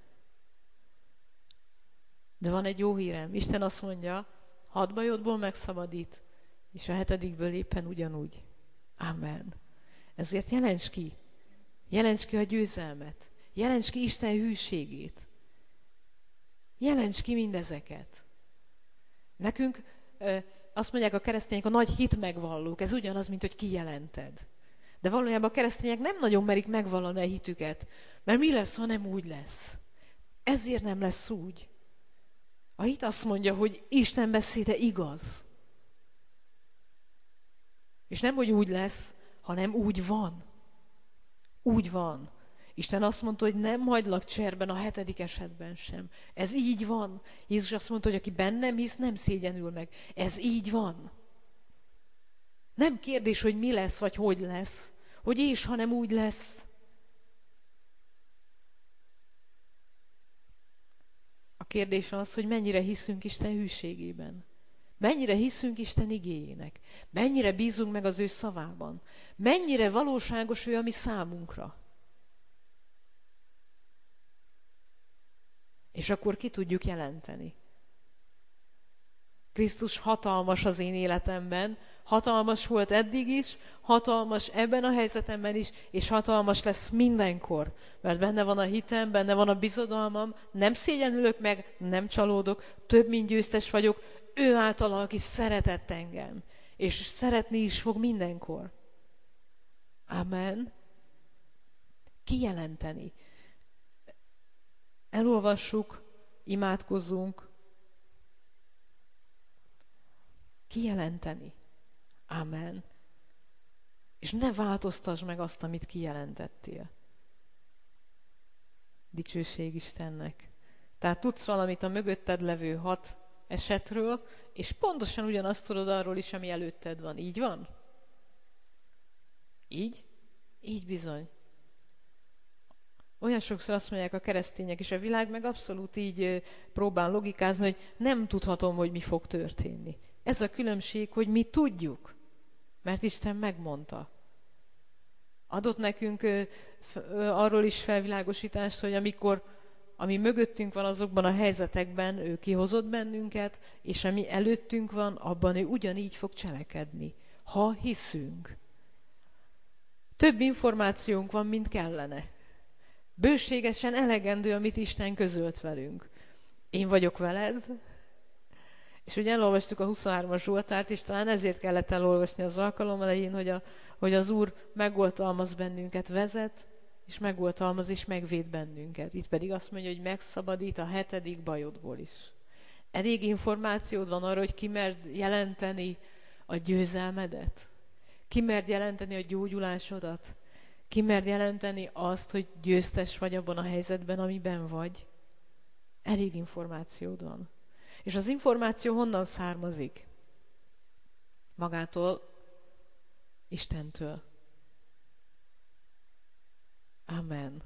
De van egy jó hírem. Isten azt mondja, hat bajodból megszabadít, és a hetedikből éppen ugyanúgy. Amen. Ezért jelents ki. Jelents ki a győzelmet. Jelents ki Isten hűségét. Jelents ki mindezeket. Nekünk azt mondják a keresztények, a nagy hit megvallók. Ez ugyanaz, mint hogy kijelented. De valójában a keresztények nem nagyon merik megvallani a hitüket. Mert mi lesz, ha nem úgy lesz? Ezért nem lesz úgy. A hit azt mondja, hogy Isten beszéde igaz. És nem, hogy úgy lesz, hanem úgy van. Úgy van. Isten azt mondta, hogy nem hagylak cserben a hetedik esetben sem. Ez így van. Jézus azt mondta, hogy aki bennem hisz, nem szégyenül meg. Ez így van. Nem kérdés, hogy mi lesz, vagy hogy lesz. Hogy és, hanem úgy lesz. A kérdés az, hogy mennyire hiszünk Isten hűségében. Mennyire hiszünk Isten igéjének. Mennyire bízunk meg az ő szavában. Mennyire valóságos ő a mi számunkra. És akkor ki tudjuk jelenteni. Krisztus hatalmas az én életemben, hatalmas volt eddig is, hatalmas ebben a helyzetemben is, és hatalmas lesz mindenkor. Mert benne van a hitem, benne van a bizodalmam, nem szégyenülök meg, nem csalódok, több mint győztes vagyok, ő által, aki szeretett engem, és szeretni is fog mindenkor. Amen. Kijelenteni. Elolvassuk, imádkozzunk. Kijelenteni. Amen. És ne változtasd meg azt, amit kijelentettél. Dicsőség Istennek. Tehát tudsz valamit a mögötted levő hat esetről, és pontosan ugyanazt tudod arról is, ami előtted van. Így van? Így? Így bizony. Olyan sokszor azt mondják a keresztények, és a világ meg abszolút így próbál logikázni, hogy nem tudhatom, hogy mi fog történni. Ez a különbség, hogy mi tudjuk, mert Isten megmondta. Adott nekünk arról is felvilágosítást, hogy amikor, ami mögöttünk van azokban a helyzetekben, ő kihozott bennünket, és ami előttünk van, abban ő ugyanígy fog cselekedni, ha hiszünk. Több információnk van, mint kellene. Bőségesen elegendő, amit Isten közölt velünk. Én vagyok veled, és ugye elolvastuk a huszonhármas Zsoltárt, és talán ezért kellett elolvasni az alkalom elején, hogy, a, hogy az Úr megoltalmaz bennünket, vezet, és megoltalmaz, és megvéd bennünket. Itt pedig azt mondja, hogy megszabadít a hetedik bajodból is. Elég információd van arra, hogy ki merd jelenteni a győzelmedet? Ki merd jelenteni a gyógyulásodat? Ki merd jelenteni azt, hogy győztes vagy abban a helyzetben, amiben vagy? Elég információd van. És az információ honnan származik? Magától, Istentől. Amen.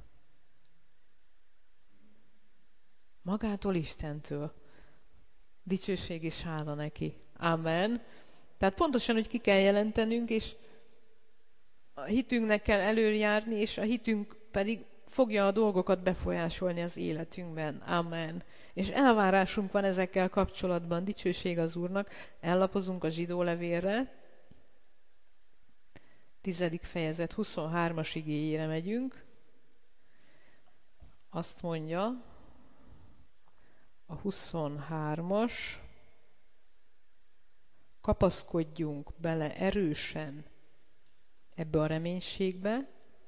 Magától, Istentől. Dicsőség és hála neki. Amen. Tehát pontosan, hogy ki kell jelentenünk, és a hitünknek kell előjárni, és a hitünk pedig fogja a dolgokat befolyásolni az életünkben. Amen. És elvárásunk van ezekkel kapcsolatban. Dicsőség az Úrnak. Ellapozunk a zsidó levélre. Tizedik fejezet, huszonhármas igéjére megyünk. Azt mondja, a huszonhármas, kapaszkodjunk bele erősen ebbe a reménységbe,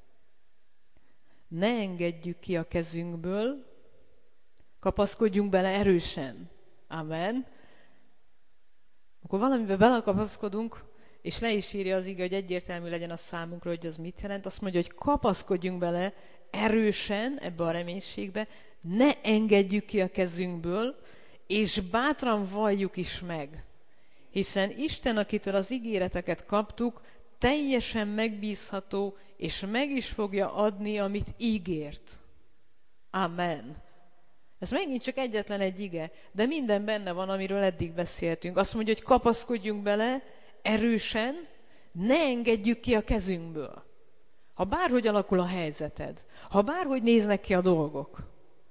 ne engedjük ki a kezünkből, kapaszkodjunk bele erősen. Amen. Akkor valamiben belekapaszkodunk, és le is írja az ige, hogy egyértelmű legyen a számunkra, hogy az mit jelent. Azt mondja, hogy kapaszkodjunk bele erősen ebbe a reménységbe, ne engedjük ki a kezünkből, és bátran valljuk is meg. Hiszen Isten, akitől az ígéreteket kaptuk, teljesen megbízható, és meg is fogja adni, amit ígért. Amen. Ez megint csak egyetlen egy ige, de minden benne van, amiről eddig beszéltünk. Azt mondja, hogy kapaszkodjunk bele erősen, ne engedjük ki a kezünkből. Ha bárhogy alakul a helyzeted, ha bárhogy néznek ki a dolgok,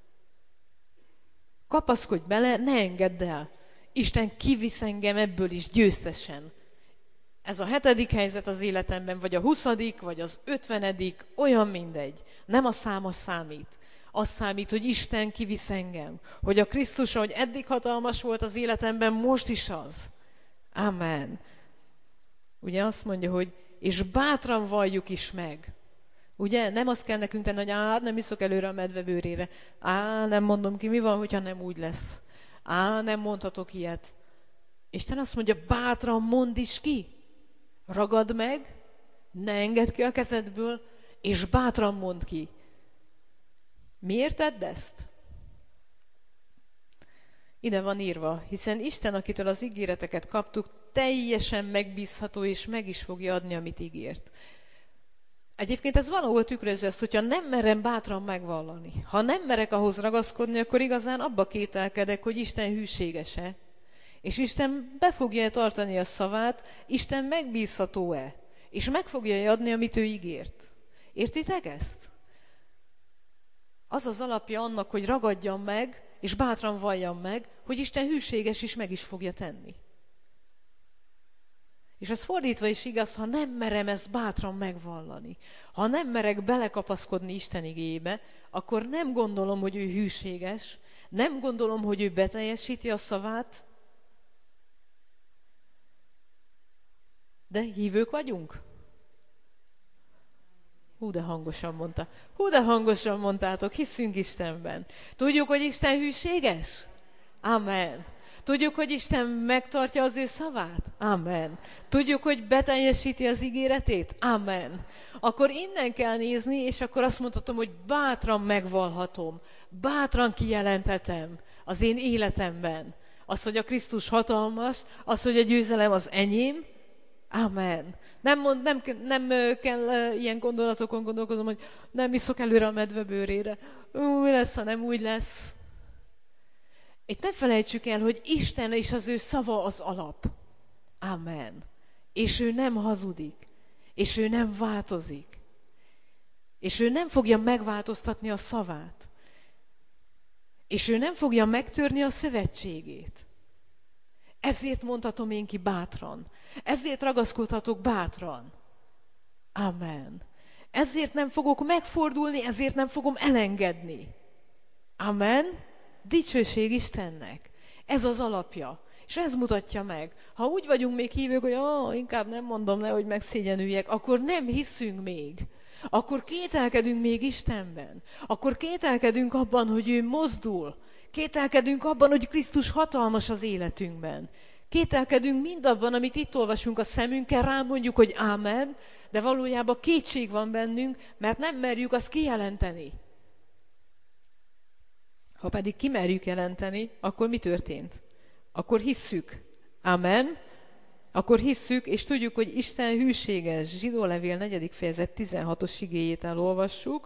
kapaszkodj bele, ne engedd el. Isten kivisz engem ebből is győztesen. Ez a hetedik helyzet az életemben, vagy a huszadik, vagy az ötvenedik, olyan mindegy. Nem a száma számít. Az számít, hogy Isten kivisz engem. Hogy a Krisztus, ahogy eddig hatalmas volt az életemben, most is az. Amen. Ugye azt mondja, hogy és bátran valljuk is meg. Ugye? Nem azt kell nekünk tenni, hogy á, nem iszok előre a medve bőrére. Á, nem mondom ki, mi van, hogyha nem úgy lesz. Á, nem mondhatok ilyet. Isten azt mondja, bátran mondd is ki. Ragad meg, ne engedd ki a kezedből, és bátran mondd ki. Miért tedd ezt? Ide van írva, hiszen Isten, akitől az ígéreteket kaptuk, teljesen megbízható, és meg is fogja adni, amit ígért. Egyébként ez valahol tükrözi azt, hogyha nem merem bátran megvallani, ha nem merek ahhoz ragaszkodni, akkor igazán abba kételkedek, hogy Isten hűséges-e, és Isten be fogja tartani a szavát, Isten megbízható-e, és meg fogja adni, amit ő ígért. Értitek ezt? Az az alapja annak, hogy ragadjam meg, és bátran valljam meg, hogy Isten hűséges is meg is fogja tenni. És ez fordítva is igaz, ha nem merem ezt bátran megvallani, ha nem merek belekapaszkodni Isten igébe, akkor nem gondolom, hogy ő hűséges, nem gondolom, hogy ő beteljesíti a szavát, de hívők vagyunk? Hú, de hangosan mondta. Hú, de hangosan mondtátok, hiszünk Istenben. Tudjuk, hogy Isten hűséges? Amen. Tudjuk, hogy Isten megtartja az ő szavát? Amen. Tudjuk, hogy beteljesíti az ígéretét? Amen. Akkor innen kell nézni, és akkor azt mondhatom, hogy bátran megvalhatom, bátran kijelenthetem az én életemben. Az, hogy a Krisztus hatalmas, az, hogy a győzelem az enyém. Amen. Nem, mond, nem, nem kell ilyen gondolatokon gondolkodom, hogy nem iszok előre a medve bőrére. Úgy lesz, ha nem úgy lesz. Itt ne felejtsük el, hogy Isten és az ő szava az alap. Amen. És ő nem hazudik. És ő nem változik. És ő nem fogja megváltoztatni a szavát. És ő nem fogja megtörni a szövetségét. Ezért mondhatom én ki bátran. Ezért ragaszkodhatok bátran. Amen. Ezért nem fogok megfordulni, ezért nem fogom elengedni. Amen. Dicsőség Istennek. Ez az alapja. És ez mutatja meg. Ha úgy vagyunk még hívők, hogy ó, inkább nem mondom le, hogy megszégyenüljek, akkor nem hiszünk még. akkor kételkedünk még Istenben. Akkor kételkedünk abban, hogy ő mozdul. Kételkedünk abban, hogy Krisztus hatalmas az életünkben. Kételkedünk mindabban, amit itt olvasunk a szemünkkel, rá mondjuk, hogy ámen, de valójában kétség van bennünk, mert nem merjük azt kijelenteni. Ha pedig kimerjük jelenteni, akkor mi történt? Akkor hisszük. Amen. Akkor hisszük, és tudjuk, hogy Isten hűséges. Zsidólevél negyedik fejezet tizenhatos igéjét elolvassuk.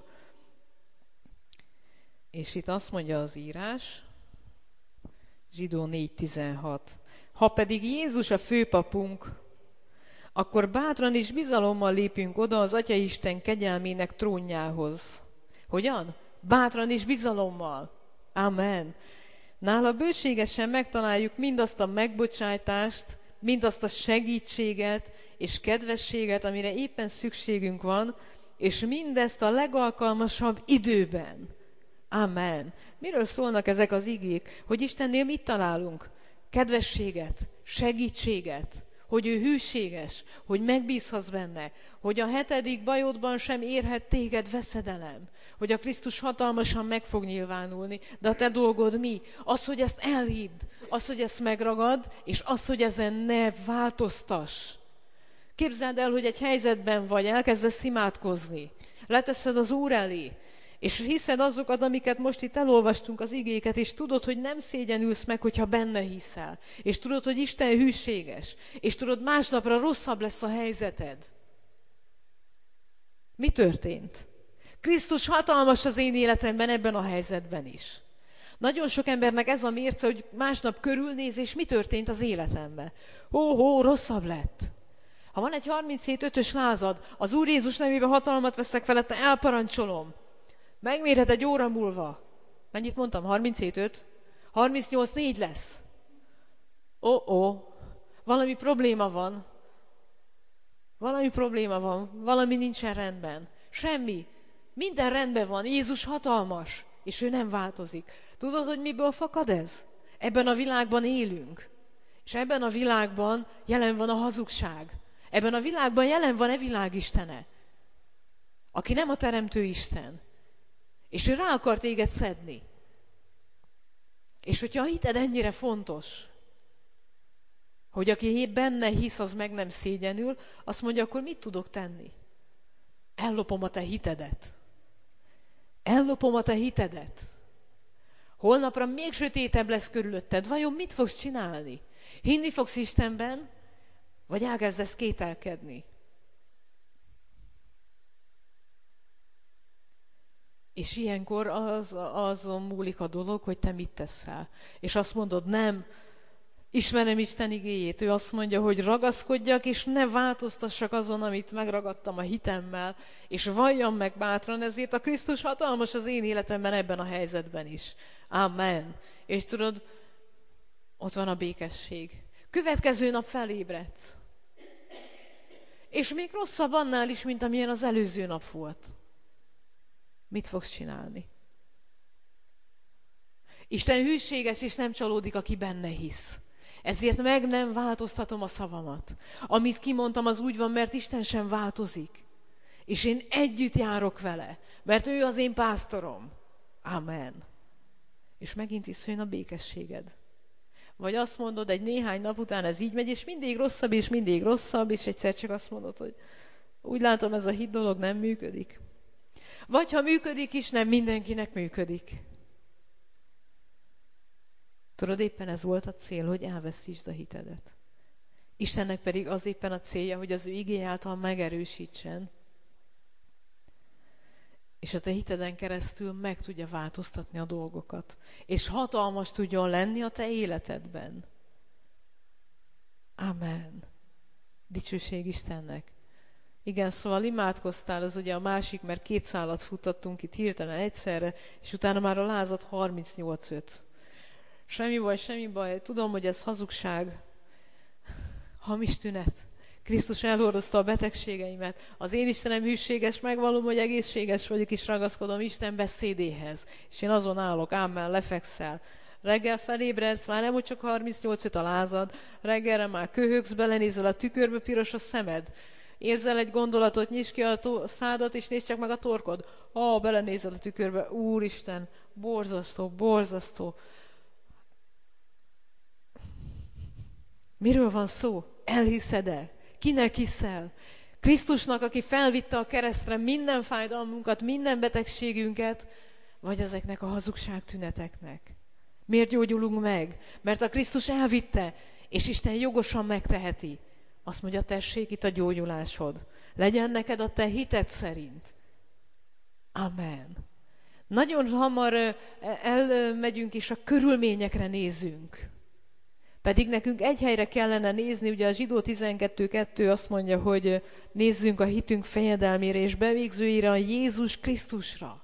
És itt azt mondja az írás, Zsidó négy tizenhat. Ha pedig Jézus a főpapunk, akkor bátran és bizalommal lépünk oda az Atyaisten kegyelmének trónjához. Hogyan? Bátran és bizalommal. Amen. Nála bőségesen megtaláljuk mindazt a megbocsájtást, mindazt a segítséget és kedvességet, amire éppen szükségünk van, és mindezt a legalkalmasabb időben. Amen. Miről szólnak ezek az igék? Hogy Istennél mit találunk? Kedvességet, segítséget, hogy ő hűséges, hogy megbízhatsz benne, hogy a hetedik bajodban sem érhet téged veszedelem, hogy a Krisztus hatalmasan meg fog nyilvánulni, de a te dolgod mi? Az, hogy ezt elhidd, az, hogy ezt megragad, és az, hogy ezen ne változtass. Képzeld el, hogy egy helyzetben vagy, elkezdesz imádkozni, leteszed az Úr elé, és hiszed azokat, amiket most itt elolvastunk, az igéket, és tudod, hogy nem szégyenülsz meg, hogyha benne hiszel. És tudod, hogy Isten hűséges. És tudod, másnapra rosszabb lesz a helyzeted. Mi történt? Krisztus hatalmas az én életemben, ebben a helyzetben is. Nagyon sok embernek ez a mérce, hogy másnap körülnéz, és mi történt az életemben. Ó-hó, rosszabb lett. Ha van egy harminchét ötös lázad, az Úr Jézus nevében hatalmat veszek felette, elparancsolom. Megmérhet egy óra múlva. Mennyit mondtam? harminchét öt? harmincnyolc négy lesz. Ó-ó, valami probléma van. Valami probléma van. Valami nincsen rendben. Semmi. Minden rendben van. Jézus hatalmas, és ő nem változik. Tudod, hogy miből fakad ez? Ebben a világban élünk. És ebben a világban jelen van a hazugság. Ebben a világban jelen van e világ istene, aki nem a teremtő Isten. És ő rá akar téged szedni. És hogyha a hited ennyire fontos, hogy aki benne hisz, az meg nem szégyenül, azt mondja, akkor mit tudok tenni? Ellopom a te hitedet. Ellopom a te hitedet. Holnapra még sötétebb lesz körülötted. Vajon mit fogsz csinálni? Hinni fogsz Istenben, vagy elkezdesz kételkedni? És ilyenkor az, azon múlik a dolog, hogy te mit teszel. És azt mondod, nem, ismerem Isten igéjét. Ő azt mondja, hogy ragaszkodjak, és ne változtassak azon, amit megragadtam a hitemmel, és valljam meg bátran, ezért a Krisztus hatalmas az én életemben ebben a helyzetben is. Amen. És tudod, ott van a békesség. Következő nap felébredsz. És még rosszabb annál is, mint amilyen az előző nap volt. Mit fogsz csinálni? Isten hűséges, és nem csalódik, aki benne hisz. Ezért meg nem változtatom a szavamat. Amit kimondtam, az úgy van, mert Isten sem változik. És én együtt járok vele, mert ő az én pásztorom. Amen. És megint visszajön a békességed. Vagy azt mondod, egy néhány nap után ez így megy, és mindig rosszabb, és mindig rosszabb, és egyszer csak azt mondod, hogy úgy látom, ez a hit dolog nem működik. Vagy ha működik is, nem mindenkinek működik. Tudod, éppen ez volt a cél, hogy elveszítsd a hitedet. Istennek pedig az éppen a célja, hogy az ő igéje által megerősítsen, és a te hiteden keresztül meg tudja változtatni a dolgokat. És hatalmas tudjon lenni a te életedben. Amen. Dicsőség Istennek. Igen, szóval imádkoztál, az ugye a másik, mert két szálat futtattunk itt hirtelen egyszerre, és utána már a lázad harmincnyolc öt. Semmi baj, semmi baj. Tudom, hogy ez hazugság, hamis tünet. Krisztus elhordozta a betegségeimet. Az én Istenem hűséges, megvallom, hogy egészséges vagyok, és ragaszkodom Isten beszédéhez. És én azon állok, ámen, lefekszel. Reggel felébredsz, már nem úgy csak harmincnyolc öt a lázad, reggelre már köhögsz, belenézel a tükörbe, piros a szemed. Érzel egy gondolatot, nyisd ki a tó- szádat, és nézd csak meg a torkod. Ó, belenézel a tükörbe, Úristen, borzasztó, borzasztó. Miről van szó? Elhiszed-e? Kinek hiszel? Krisztusnak, aki felvitte a keresztre minden fájdalmunkat, minden betegségünket, vagy ezeknek a hazugságtüneteknek? Miért gyógyulunk meg? Mert a Krisztus elvitte, és Isten jogosan megteheti. Azt mondja, tessék itt a gyógyulásod. Legyen neked a te hited szerint. Amen. Nagyon hamar elmegyünk, és a körülményekre nézünk. Pedig nekünk egy helyre kellene nézni, ugye a Zsidó tizenkettő kettő azt mondja, hogy nézzünk a hitünk fejedelmére és bevégzőire, a Jézus Krisztusra.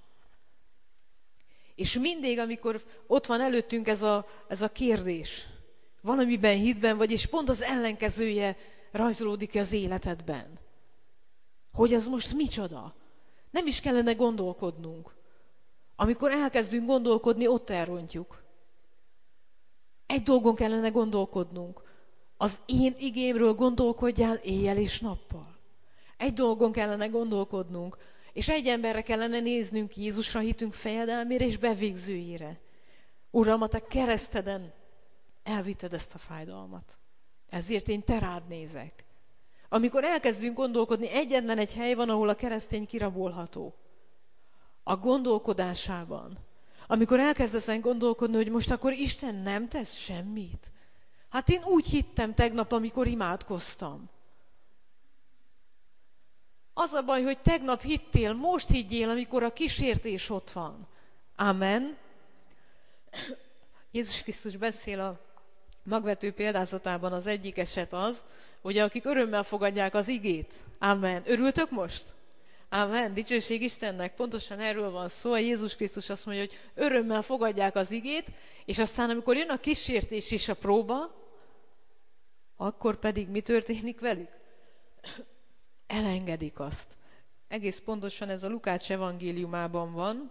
És mindig, amikor ott van előttünk ez a, ez a kérdés, valamiben hitben vagy, és pont az ellenkezője rajzolódik ki az életedben. Hogy ez most micsoda? Nem is kellene gondolkodnunk. Amikor elkezdünk gondolkodni, ott elrontjuk. Egy dolgon kellene gondolkodnunk. Az én igémről gondolkodjál éjjel és nappal. Egy dolgon kellene gondolkodnunk. És egy emberre kellene néznünk, Jézusra hitünk fejedelmére és bevégzőjére. Uram, a te kereszteden elvitted ezt a fájdalmat. Ezért én te rád nézek. Amikor elkezdünk gondolkodni, egyetlen egy hely van, ahol a keresztény kirabolható. A gondolkodásában. Amikor elkezdesz gondolkodni, hogy most akkor Isten nem tesz semmit. Hát én úgy hittem tegnap, amikor imádkoztam. Az a baj, hogy tegnap hittél, most higgyél, amikor a kísértés ott van. Amen. Jézus Krisztus beszél a magvető példázatában, az egyik eset az, hogy akik örömmel fogadják az igét. Amen. Örültök most? Amen. Dicsőség Istennek. Pontosan erről van szó. A Jézus Krisztus azt mondja, hogy örömmel fogadják az igét, és aztán amikor jön a kísértés és a próba, akkor pedig mi történik velük? Elengedik azt. Egész pontosan ez a Lukács evangéliumában van.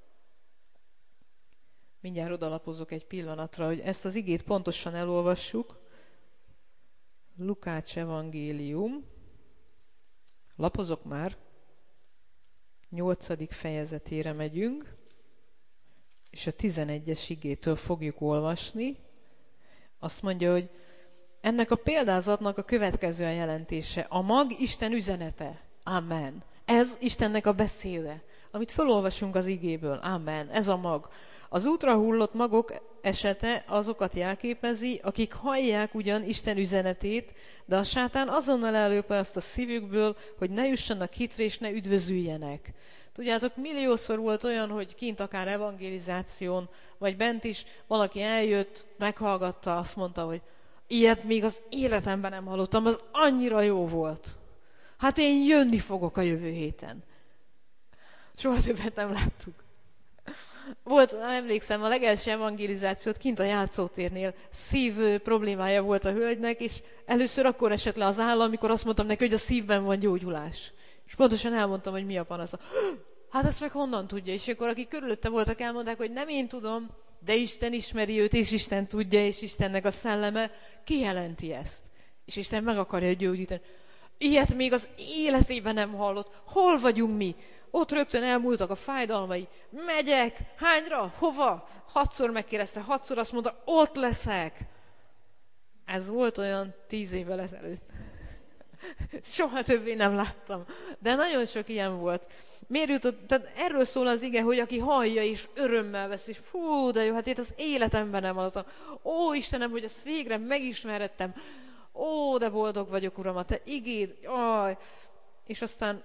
Mindjárt odalapozok egy pillanatra, hogy ezt az igét pontosan elolvassuk. Lukács evangélium. Lapozok már. Nyolcadik fejezetére megyünk, és a tizenegyes igétől fogjuk olvasni. Azt mondja, hogy ennek a példázatnak a következő a jelentése. A mag Isten üzenete. Amen. Ez Istennek a beszéde, amit felolvasunk az igéből. Amen. Ez a mag. Az útra hullott magok esete azokat jelképezi, akik hallják ugyan Isten üzenetét, de a sátán azonnal előpe azt a szívükből, hogy ne jussanak hitre és ne üdvözüljenek. Tudjátok, milliószor volt olyan, hogy kint akár evangelizáción, vagy bent is valaki eljött, meghallgatta, azt mondta, hogy ilyet még az életemben nem hallottam, az annyira jó volt. Hát én jönni fogok a jövő héten. Soha többet nem láttuk. Volt, emlékszem, a legelső evangelizációt kint a játszótérnél szív problémája volt a hölgynek, és először akkor esett le az álla, amikor azt mondtam neki, hogy a szívben van gyógyulás. És pontosan elmondtam, hogy mi a panasza. Hát ezt meg honnan tudja? És akkor akik körülötte voltak, elmondták, hogy nem én tudom, de Isten ismeri őt, és Isten tudja, és Istennek a szelleme kijelenti ezt. És Isten meg akarja gyógyítani. Ilyet még az életében nem hallott. Hol vagyunk mi? Ott rögtön elmúltak a fájdalmai. Megyek? Hányra? Hova? Hatszor megkérdezte, hatszor azt mondta, ott leszek. Ez volt olyan tíz évvel ezelőtt. Soha többé nem láttam. De nagyon sok ilyen volt. Miért jutott? Tehát erről szól az ige, hogy aki hallja és örömmel vesz, és fú, de jó, hát itt az életemben nem hallottam. Ó, Istenem, hogy ezt végre megismerettem. Ó, de boldog vagyok, Uram, a te igéd. Aj. És aztán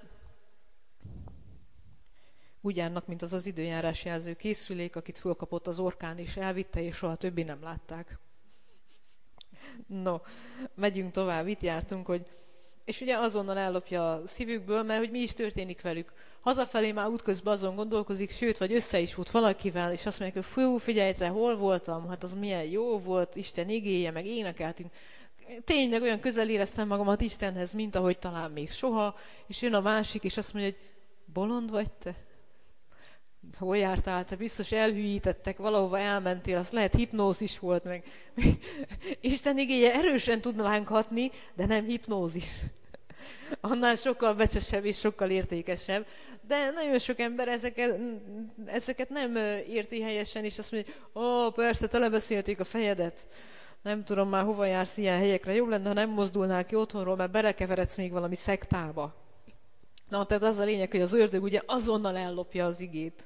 úgy járnak, mint az az időjárás jelző készülék, akit fölkapott az orkán, és elvitte, és soha többi nem látták. No, megyünk tovább, itt jártunk, hogy és ugye azonnal ellopja a szívükből, mert hogy mi is történik velük. Hazafelé már útközben azon gondolkozik, sőt, vagy össze is fut valakivel, és azt mondják, hogy fú, figyelj, te hol voltam? Hát az milyen jó volt, Isten igéje, meg énekeltünk. Tényleg olyan közel éreztem magamat Istenhez, mint ahogy talán még soha, és jön a másik, és azt mondja, hogy bolond vagy te? Hol jártál? Te biztos elhűítettek, valahova elmentél, az lehet hipnózis volt meg. Isten igéje erősen tudnánk hatni, de nem hipnózis. annál sokkal becsesebb és sokkal értékesebb. De nagyon sok ember ezeket, ezeket nem érti helyesen, és azt mondja, hogy ó, persze, telebeszélték a fejedet. Nem tudom már, hova jársz ilyen helyekre. Jobb lenne, ha nem mozdulnál ki otthonról, mert belekeveredsz még valami szektába. Na, tehát az a lényeg, hogy az ördög ugye azonnal ellopja az igét.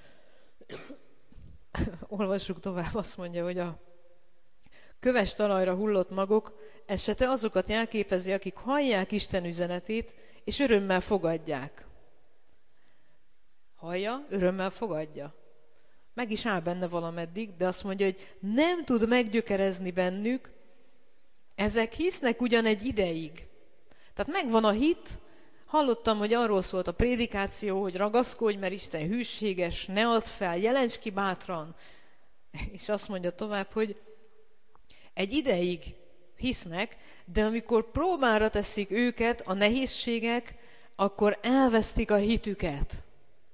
Olvassuk tovább, azt mondja, hogy a köves talajra hullott magok esete azokat jelképezi, akik hallják Isten üzenetét, és örömmel fogadják. Hallja, örömmel fogadja. Meg is áll benne valameddig, de azt mondja, hogy nem tud meggyökerezni bennük, ezek hisznek ugyan egy ideig. Tehát megvan a hit, hallottam, hogy arról szólt a prédikáció, hogy ragaszkodj, mert Isten hűséges, ne add fel, jelents ki bátran. És azt mondja tovább, hogy egy ideig hisznek, de amikor próbára teszik őket a nehézségek, akkor elvesztik a hitüket.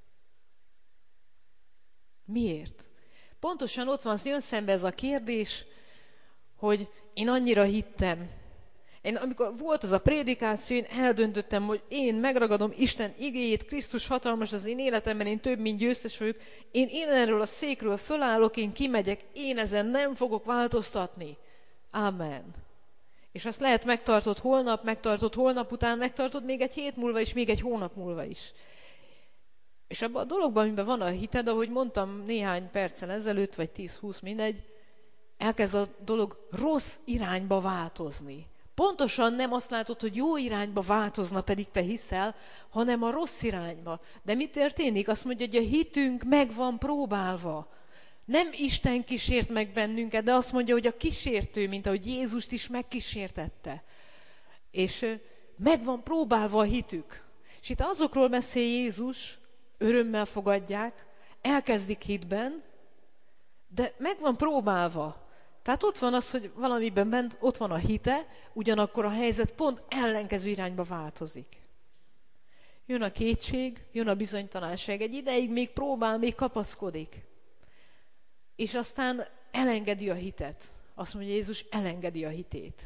Miért? Pontosan ott van, jön szembe ez a kérdés, hogy én annyira hittem. Én, amikor volt az a prédikáció, én eldöntöttem, hogy én megragadom Isten igéjét, Krisztus hatalmas az én életemben, én több, mint győztes vagyok. Én erről a székről fölállok, én kimegyek, én ezen nem fogok változtatni. Amen. És azt lehet megtartod holnap, megtartod holnap után, megtartod még egy hét múlva is, még egy hónap múlva is. És abban a dologban, amiben van a hited, ahogy mondtam néhány perccel ezelőtt, vagy tíz-húsz, mindegy, elkezd a dolog rossz irányba változni. Pontosan nem azt látod, hogy jó irányba változna, pedig te hiszel, hanem a rossz irányba. De mi történik? Azt mondja, hogy a hitünk meg van próbálva. Nem Isten kísért meg bennünket, de azt mondja, hogy a kísértő, mint ahogy Jézust is megkísértette. És meg van próbálva a hitük. És itt azokról beszél Jézus, örömmel fogadják, elkezdik hitben, de meg van próbálva. Tehát ott van az, hogy valamiben bent, ott van a hite, ugyanakkor a helyzet pont ellenkező irányba változik. Jön a kétség, jön a bizonytalanság. Egy ideig még próbál, még kapaszkodik. És aztán elengedi a hitet. Azt mondja, Jézus elengedi a hitét.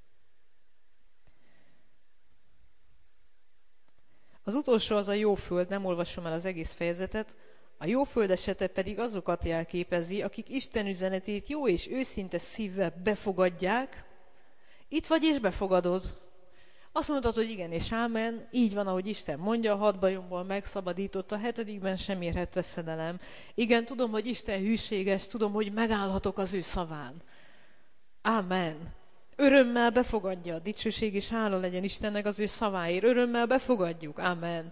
Az utolsó az a jó föld, nem olvasom el az egész fejezetet. A jó föld esete pedig azokat jelképezi, akik Isten üzenetét jó és őszinte szívvel befogadják. Itt vagy és befogadod. Azt mondtad, hogy igen és ámen, így van, ahogy Isten mondja, hat bajomból megszabadított, a hetedikben sem érhet veszedelem. Igen, tudom, hogy Isten hűséges, tudom, hogy megállhatok az ő szaván. Ámen. Örömmel befogadja, dicsőség és hála legyen Istennek az ő szaváért. Örömmel befogadjuk. Ámen.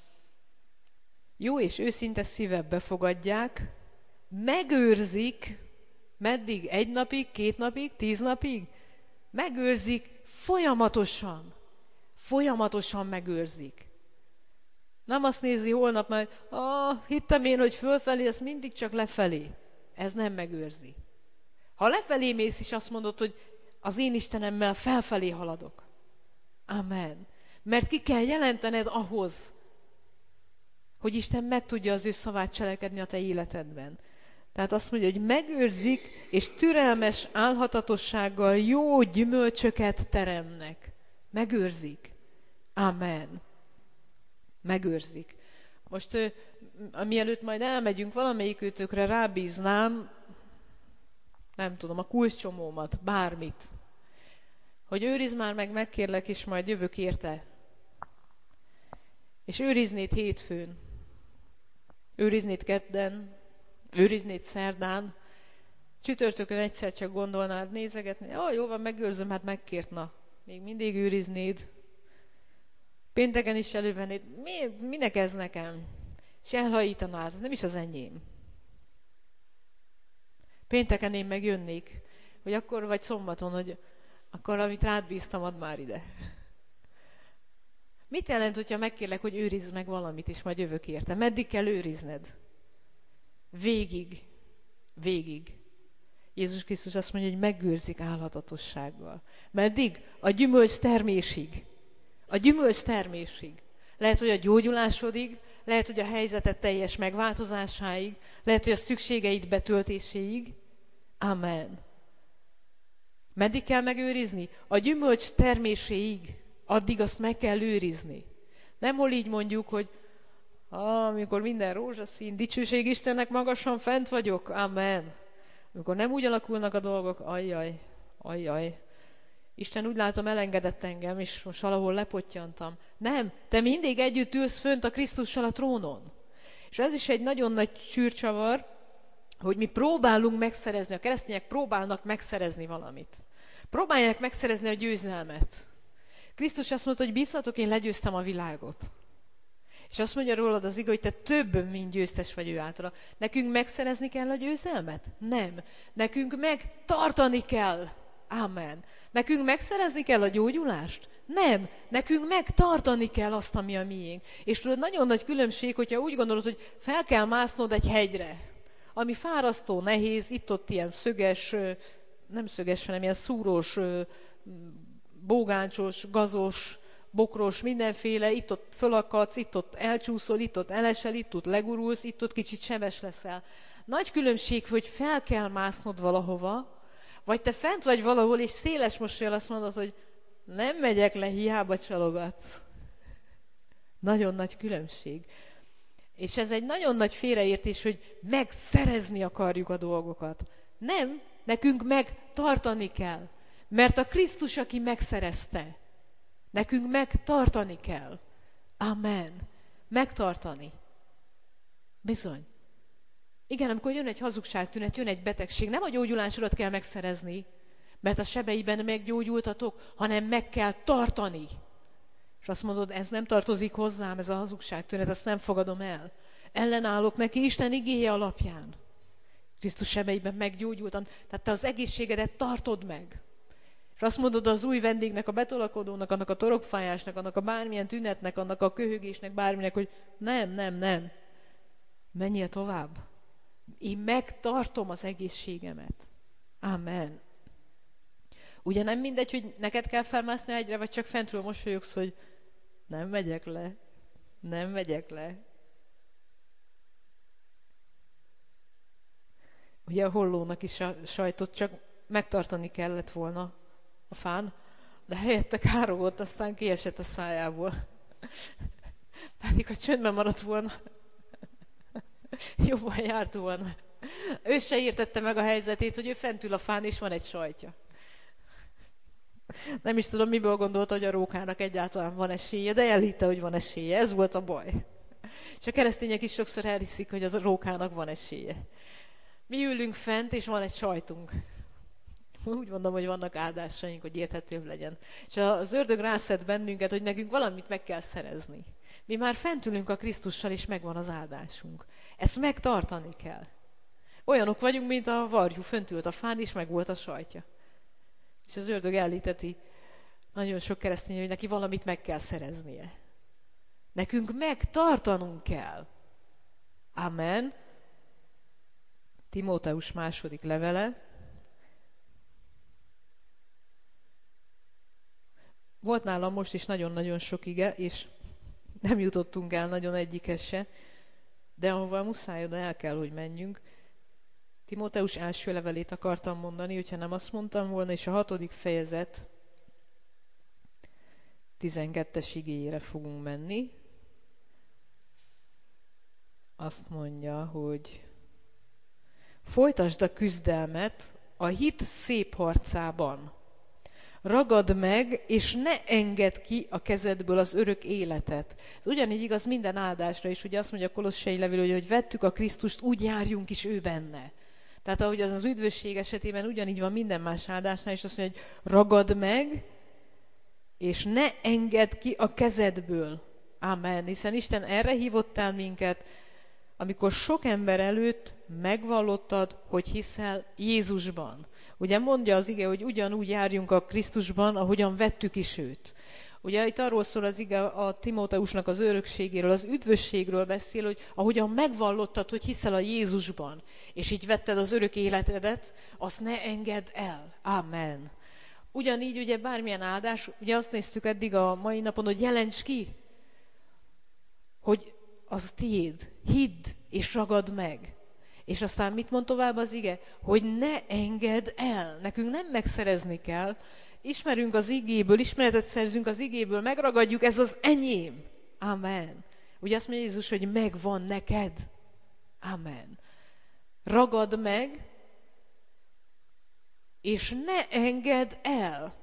Jó és őszinte szívvel befogadják, megőrzik, meddig? Egy napig, két napig, tíz napig? Megőrzik folyamatosan. Folyamatosan megőrzik. Nem azt nézi holnap már, ah, hittem én, hogy fölfelé, ez mindig csak lefelé. Ez nem megőrzi. Ha lefelé mész is, azt mondod, hogy az én Istenemmel felfelé haladok. Amen. Mert ki kell jelentened ahhoz, hogy Isten meg tudja az ő szavát cselekedni a te életedben. Tehát azt mondja, hogy megőrzik, és türelmes álhatatossággal jó gyümölcsöket teremnek. Megőrzik. Amen. Megőrzik. Most, mielőtt majd elmegyünk, valamelyik őtökre rábíznám, nem tudom, a kulcscsomómat, bármit. Hogy őrizd már meg, megkérlek, és majd jövök érte. És őriznéd hétfőn. Őriznéd kedden, őriznéd szerdán, csütörtökön egyszer csak gondolnád, nézegetni, ah, jó van, megőrzöm, hát megkért, na, még mindig őriznéd. Pénteken is elővennéd, mi, minek ez nekem? És elhajítanád, nem is az enyém. Pénteken én megjönnék, hogy akkor vagy szombaton, hogy akkor, amit rád bíztam, add már ide. Mit jelent, hogyha megkérlek, hogy őrizd meg valamit, és majd jövök érte? Meddig kell őrizned? Végig. Végig. Jézus Krisztus azt mondja, hogy megőrzik álhatatossággal. Meddig? A gyümölcs termésig. A gyümölcs termésig. Lehet, hogy a gyógyulásodig, lehet, hogy a helyzetet teljes megváltozásáig, lehet, hogy a szükségeid betöltéséig. Amen. Meddig kell megőrizni? A gyümölcs terméséig. addig azt meg kell őrizni. Nem hol így mondjuk, hogy ah, amikor minden rózsaszín, dicsőség Istennek, magasan fent vagyok, amen. Amikor nem úgy alakulnak a dolgok, ajjaj, ajjaj. Isten úgy látom elengedett engem, és most valahol lepottyantam. Nem, te mindig együtt ülsz fönt a Krisztussal a trónon. És ez is egy nagyon nagy csűrcsavar, hogy mi próbálunk megszerezni, a keresztények próbálnak megszerezni valamit. Próbálják megszerezni a győzelmet. Krisztus azt mondta, hogy bízzatok, én legyőztem a világot. És azt mondja rólad az ige, hogy te több, mint győztes vagy ő általa. Nekünk megszerezni kell a győzelmet? Nem. Nekünk megtartani kell. Amen. Nekünk megszerezni kell a gyógyulást? Nem. Nekünk megtartani kell azt, ami a miénk. És tudod, nagyon nagy különbség, hogyha úgy gondolod, hogy fel kell másznod egy hegyre, ami fárasztó, nehéz, itt-ott ilyen szöges, nem szöges, hanem ilyen szúrós, bógáncsos, gazos, bokros, mindenféle, itt-ott fölakadsz, itt-ott elcsúszol, itt-ott elesel, itt-ott legurulsz, itt-ott kicsit sebes leszel. Nagy különbség, hogy fel kell másznod valahova, vagy te fent vagy valahol, és széles mosollyal azt mondod, hogy nem megyek le, hiába csalogatsz. Nagyon nagy különbség. És ez egy nagyon nagy félreértés, hogy megszerezni akarjuk a dolgokat. Nem, nekünk megtartani kell. Mert a Krisztus, aki megszerezte, nekünk megtartani kell. Amen. Megtartani. Bizony. Igen, amikor jön egy hazugságtünet, jön egy betegség, nem a gyógyulásodat kell megszerezni, mert a sebeiben meggyógyultatok, hanem meg kell tartani. És azt mondod, ez nem tartozik hozzám, ez a hazugságtünet, ezt nem fogadom el. Ellenállok neki Isten igéje alapján. Krisztus sebeiben meggyógyultam, tehát te az egészségedet tartod meg. És azt mondod az új vendégnek, a betolakodónak, annak a torokfájásnak, annak a bármilyen tünetnek, annak a köhögésnek, bárminek, hogy nem, nem, nem. Menjél tovább. Én megtartom az egészségemet. Amen. Ugye nem mindegy, hogy neked kell felmászni egyre, vagy csak fentről mosolyogsz, hogy nem megyek le, nem megyek le. Ugye a hollónak is a sajtot csak megtartani kellett volna a fán, de helyette károgott, aztán kiesett a szájából. Pedig ha csöndben maradt volna, jobban járt volna. Ő se értette meg a helyzetét, hogy ő fent ül a fán, és van egy sajtja. Nem is tudom, miből gondolta, hogy a rókának egyáltalán van esélye, de elhitte, hogy van esélye. Ez volt a baj. És a keresztények is sokszor elhiszik, hogy az a rókának van esélye. Mi ülünk fent, és van egy sajtunk. Úgy mondom, hogy vannak áldásaink, hogy érthetőbb legyen. És az ördög rászed bennünket, hogy nekünk valamit meg kell szerezni. Mi már fent ülünk a Krisztussal, és megvan az áldásunk. Ezt megtartani kell. Olyanok vagyunk, mint a varjú, fönt ült a fán, és meg volt a sajtja. És az ördög állíteti nagyon sok keresztény, hogy neki valamit meg kell szereznie. Nekünk megtartanunk kell. Amen. Timóteus második levele. Volt nálam most is nagyon-nagyon sok ige, és nem jutottunk el nagyon egyikhez se, de ahova muszáj, oda el kell, hogy menjünk. Timóteus első levelét akartam mondani, hogyha nem azt mondtam volna, és a hatodik fejezet tizenkettes igéjére fogunk menni. Azt mondja, hogy folytasd a küzdelmet a hit szép harcában. Ragad meg, és ne engedd ki a kezedből az örök életet. Ez ugyanígy igaz minden áldásra is. Ugye azt mondja a Kolossai levél, hogy, hogy vettük a Krisztust, úgy járjunk is ő benne. Tehát ahogy az az üdvösség esetében ugyanígy van minden más áldásnál, és azt mondja, hogy ragad meg, és ne engedd ki a kezedből. Amen. Hiszen Isten erre hívott el minket, amikor sok ember előtt megvallottad, hogy hiszel Jézusban. Ugye mondja az ige, hogy ugyanúgy járjunk a Krisztusban, ahogyan vettük is őt. Ugye itt arról szól az ige a Timóteusnak az örökségéről, az üdvösségről beszél, hogy ahogyan megvallottad, hogy hiszel a Jézusban, és így vetted az örök életedet, azt ne engedd el. Amen. Ugyanígy ugye bármilyen áldás, ugye azt néztük eddig a mai napon, hogy jelents ki, hogy az tiéd, hidd és ragad meg. És aztán mit mond tovább az ige? Hogy ne engedd el. Nekünk nem megszerezni kell, ismerünk az igéből, ismeretet szerzünk az igéből, megragadjuk, ez az enyém. Amen. Ugye azt mondja Jézus, hogy megvan neked. Amen. Ragad meg, és ne engedd el.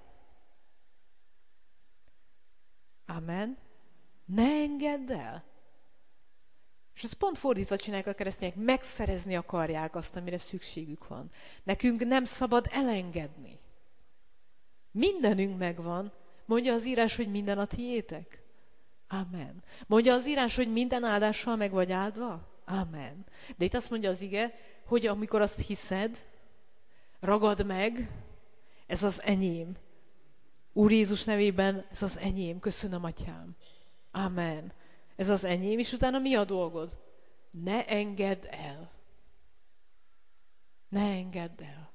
Amen. Ne engedd el. És ezt pont fordítva csinálják a keresztények, megszerezni akarják azt, amire szükségük van. Nekünk nem szabad elengedni. Mindenünk megvan. Mondja az írás, hogy minden a tiétek. Amen. Mondja az írás, hogy minden áldással meg vagy áldva. Amen. De itt azt mondja az ige, hogy amikor azt hiszed, ragad meg, ez az enyém. Úr Jézus nevében ez az enyém. Köszönöm, Atyám. Amen. Ez az enyém, és utána mi a dolgod? Ne engedd el. Ne engedd el.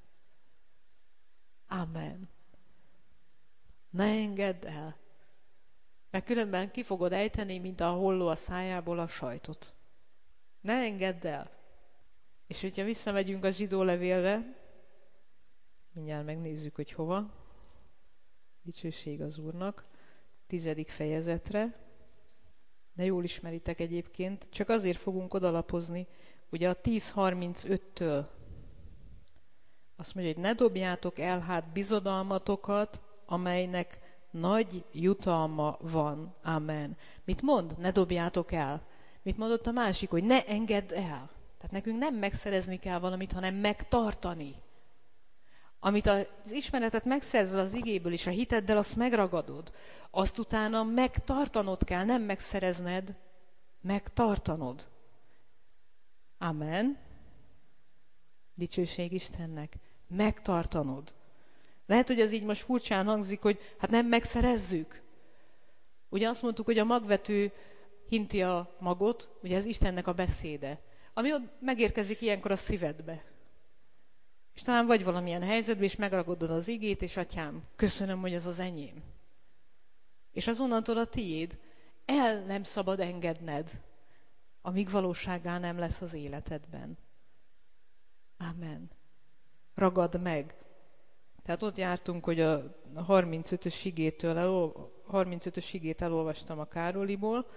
Amen. Ne engedd el. Mert különben ki fogod ejteni, mint a holló a szájából a sajtot. Ne engedd el. És hogyha visszamegyünk a zsidó levélre, mindjárt megnézzük, hogy hova. Dicsőség az Úrnak. Tizedik fejezetre. De jól ismeritek egyébként. Csak azért fogunk odalapozni, ugye a tíz harmincöttől. Azt mondja, hogy ne dobjátok el hát bizodalmatokat, amelynek nagy jutalma van. Amen. Mit mond? Ne dobjátok el. Mit mondott a másik? Hogy ne engedd el. Tehát nekünk nem megszerezni kell valamit, hanem megtartani. Amit az ismeretet megszerzel az igéből, és a hiteddel azt megragadod, azt utána megtartanod kell, nem megszerezned, megtartanod. Amen. Dicsőség Istennek. Megtartanod. Lehet, hogy ez így most furcsán hangzik, hogy hát nem megszerezzük. Ugye azt mondtuk, hogy a magvető hinti a magot, ugye ez Istennek a beszéde, ami megérkezik ilyenkor a szívedbe. És talán vagy valamilyen helyzetben, és megragadod az igét, és Atyám, köszönöm, hogy ez az enyém. És azonnantól a tiéd, el nem szabad engedned, amíg valósággá nem lesz az életedben. Amen. Ragad meg. Tehát ott jártunk, hogy a harmincötös igétől, elol, harmincötös igét elolvastam a Károliból.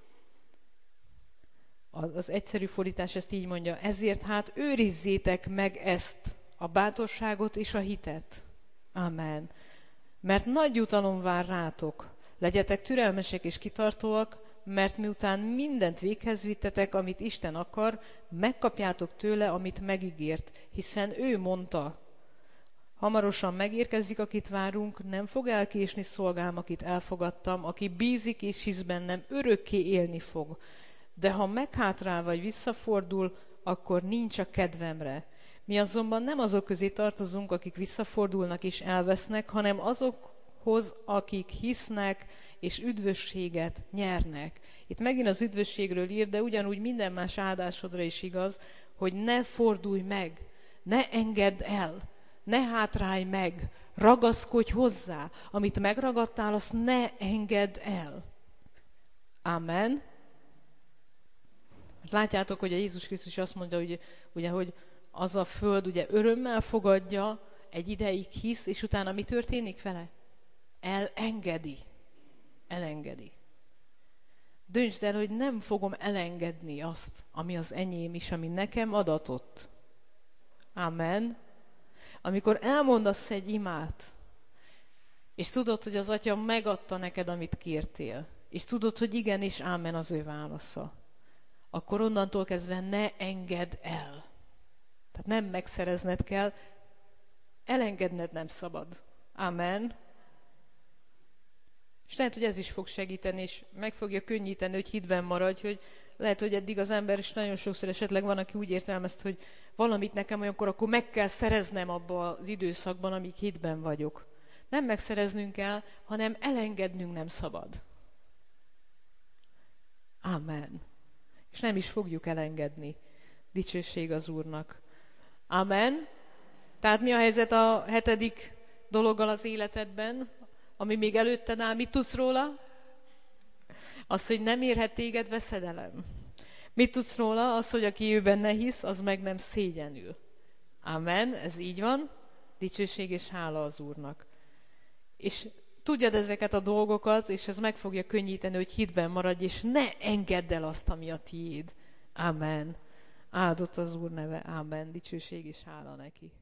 Az, az egyszerű fordítás ezt így mondja, ezért hát őrizzétek meg ezt, a bátorságot és a hitet. Amen. Mert nagy jutalom vár rátok. Legyetek türelmesek és kitartóak, mert miután mindent véghez vittetek, amit Isten akar, megkapjátok tőle, amit megígért, hiszen ő mondta. Hamarosan megérkezik, akit várunk, nem fog elkésni szolgám, akit elfogadtam, aki bízik és hisz bennem, örökké élni fog. De ha meghátrál vagy visszafordul, akkor nincs a kedvemre. Mi azonban nem azok közé tartozunk, akik visszafordulnak és elvesznek, hanem azokhoz, akik hisznek és üdvösséget nyernek. Itt megint az üdvösségről ír, de ugyanúgy minden más áldásodra is igaz, hogy ne fordulj meg, ne engedd el, ne hátrálj meg, ragaszkodj hozzá. Amit megragadtál, azt ne engedd el. Amen. Látjátok, hogy a Jézus Krisztus azt mondja, hogy, ugye, hogy az a föld ugye örömmel fogadja, egy ideig hisz, és utána mi történik vele? Elengedi. Elengedi. Döntsd el, hogy nem fogom elengedni azt, ami az enyém is, ami nekem adatott. Amen. Amikor elmondasz egy imát, és tudod, hogy az Atya megadta neked, amit kértél, és tudod, hogy igen és ámen az ő válasza, akkor onnantól kezdve ne engedd el. Tehát nem megszerezned kell, elengedned nem szabad. Amen. És lehet, hogy ez is fog segíteni, és meg fogja könnyíteni, hogy hitben maradj, hogy lehet, hogy eddig az ember, és nagyon sokszor esetleg van, aki úgy értelmezte, hogy valamit nekem olyankor, akkor meg kell szereznem abban az időszakban, amíg hitben vagyok. Nem megszereznünk kell, hanem elengednünk nem szabad. Amen. És nem is fogjuk elengedni. Dicsőség az Úrnak. Amen. Tehát mi a helyzet a hetedik dologgal az életedben, ami még előtted áll? Mit tudsz róla? Az, hogy nem érhet téged veszedelem. Mit tudsz róla? Az, hogy aki ő benne hisz, az meg nem szégyenül. Amen. Ez így van. Dicsőség és hála az Úrnak. És tudjad ezeket a dolgokat, és ez meg fogja könnyíteni, hogy hitben maradj, és ne engedd el azt, ami a tiéd. Amen. Áldott az Úr neve. Amen. Dicsőség és hála neki.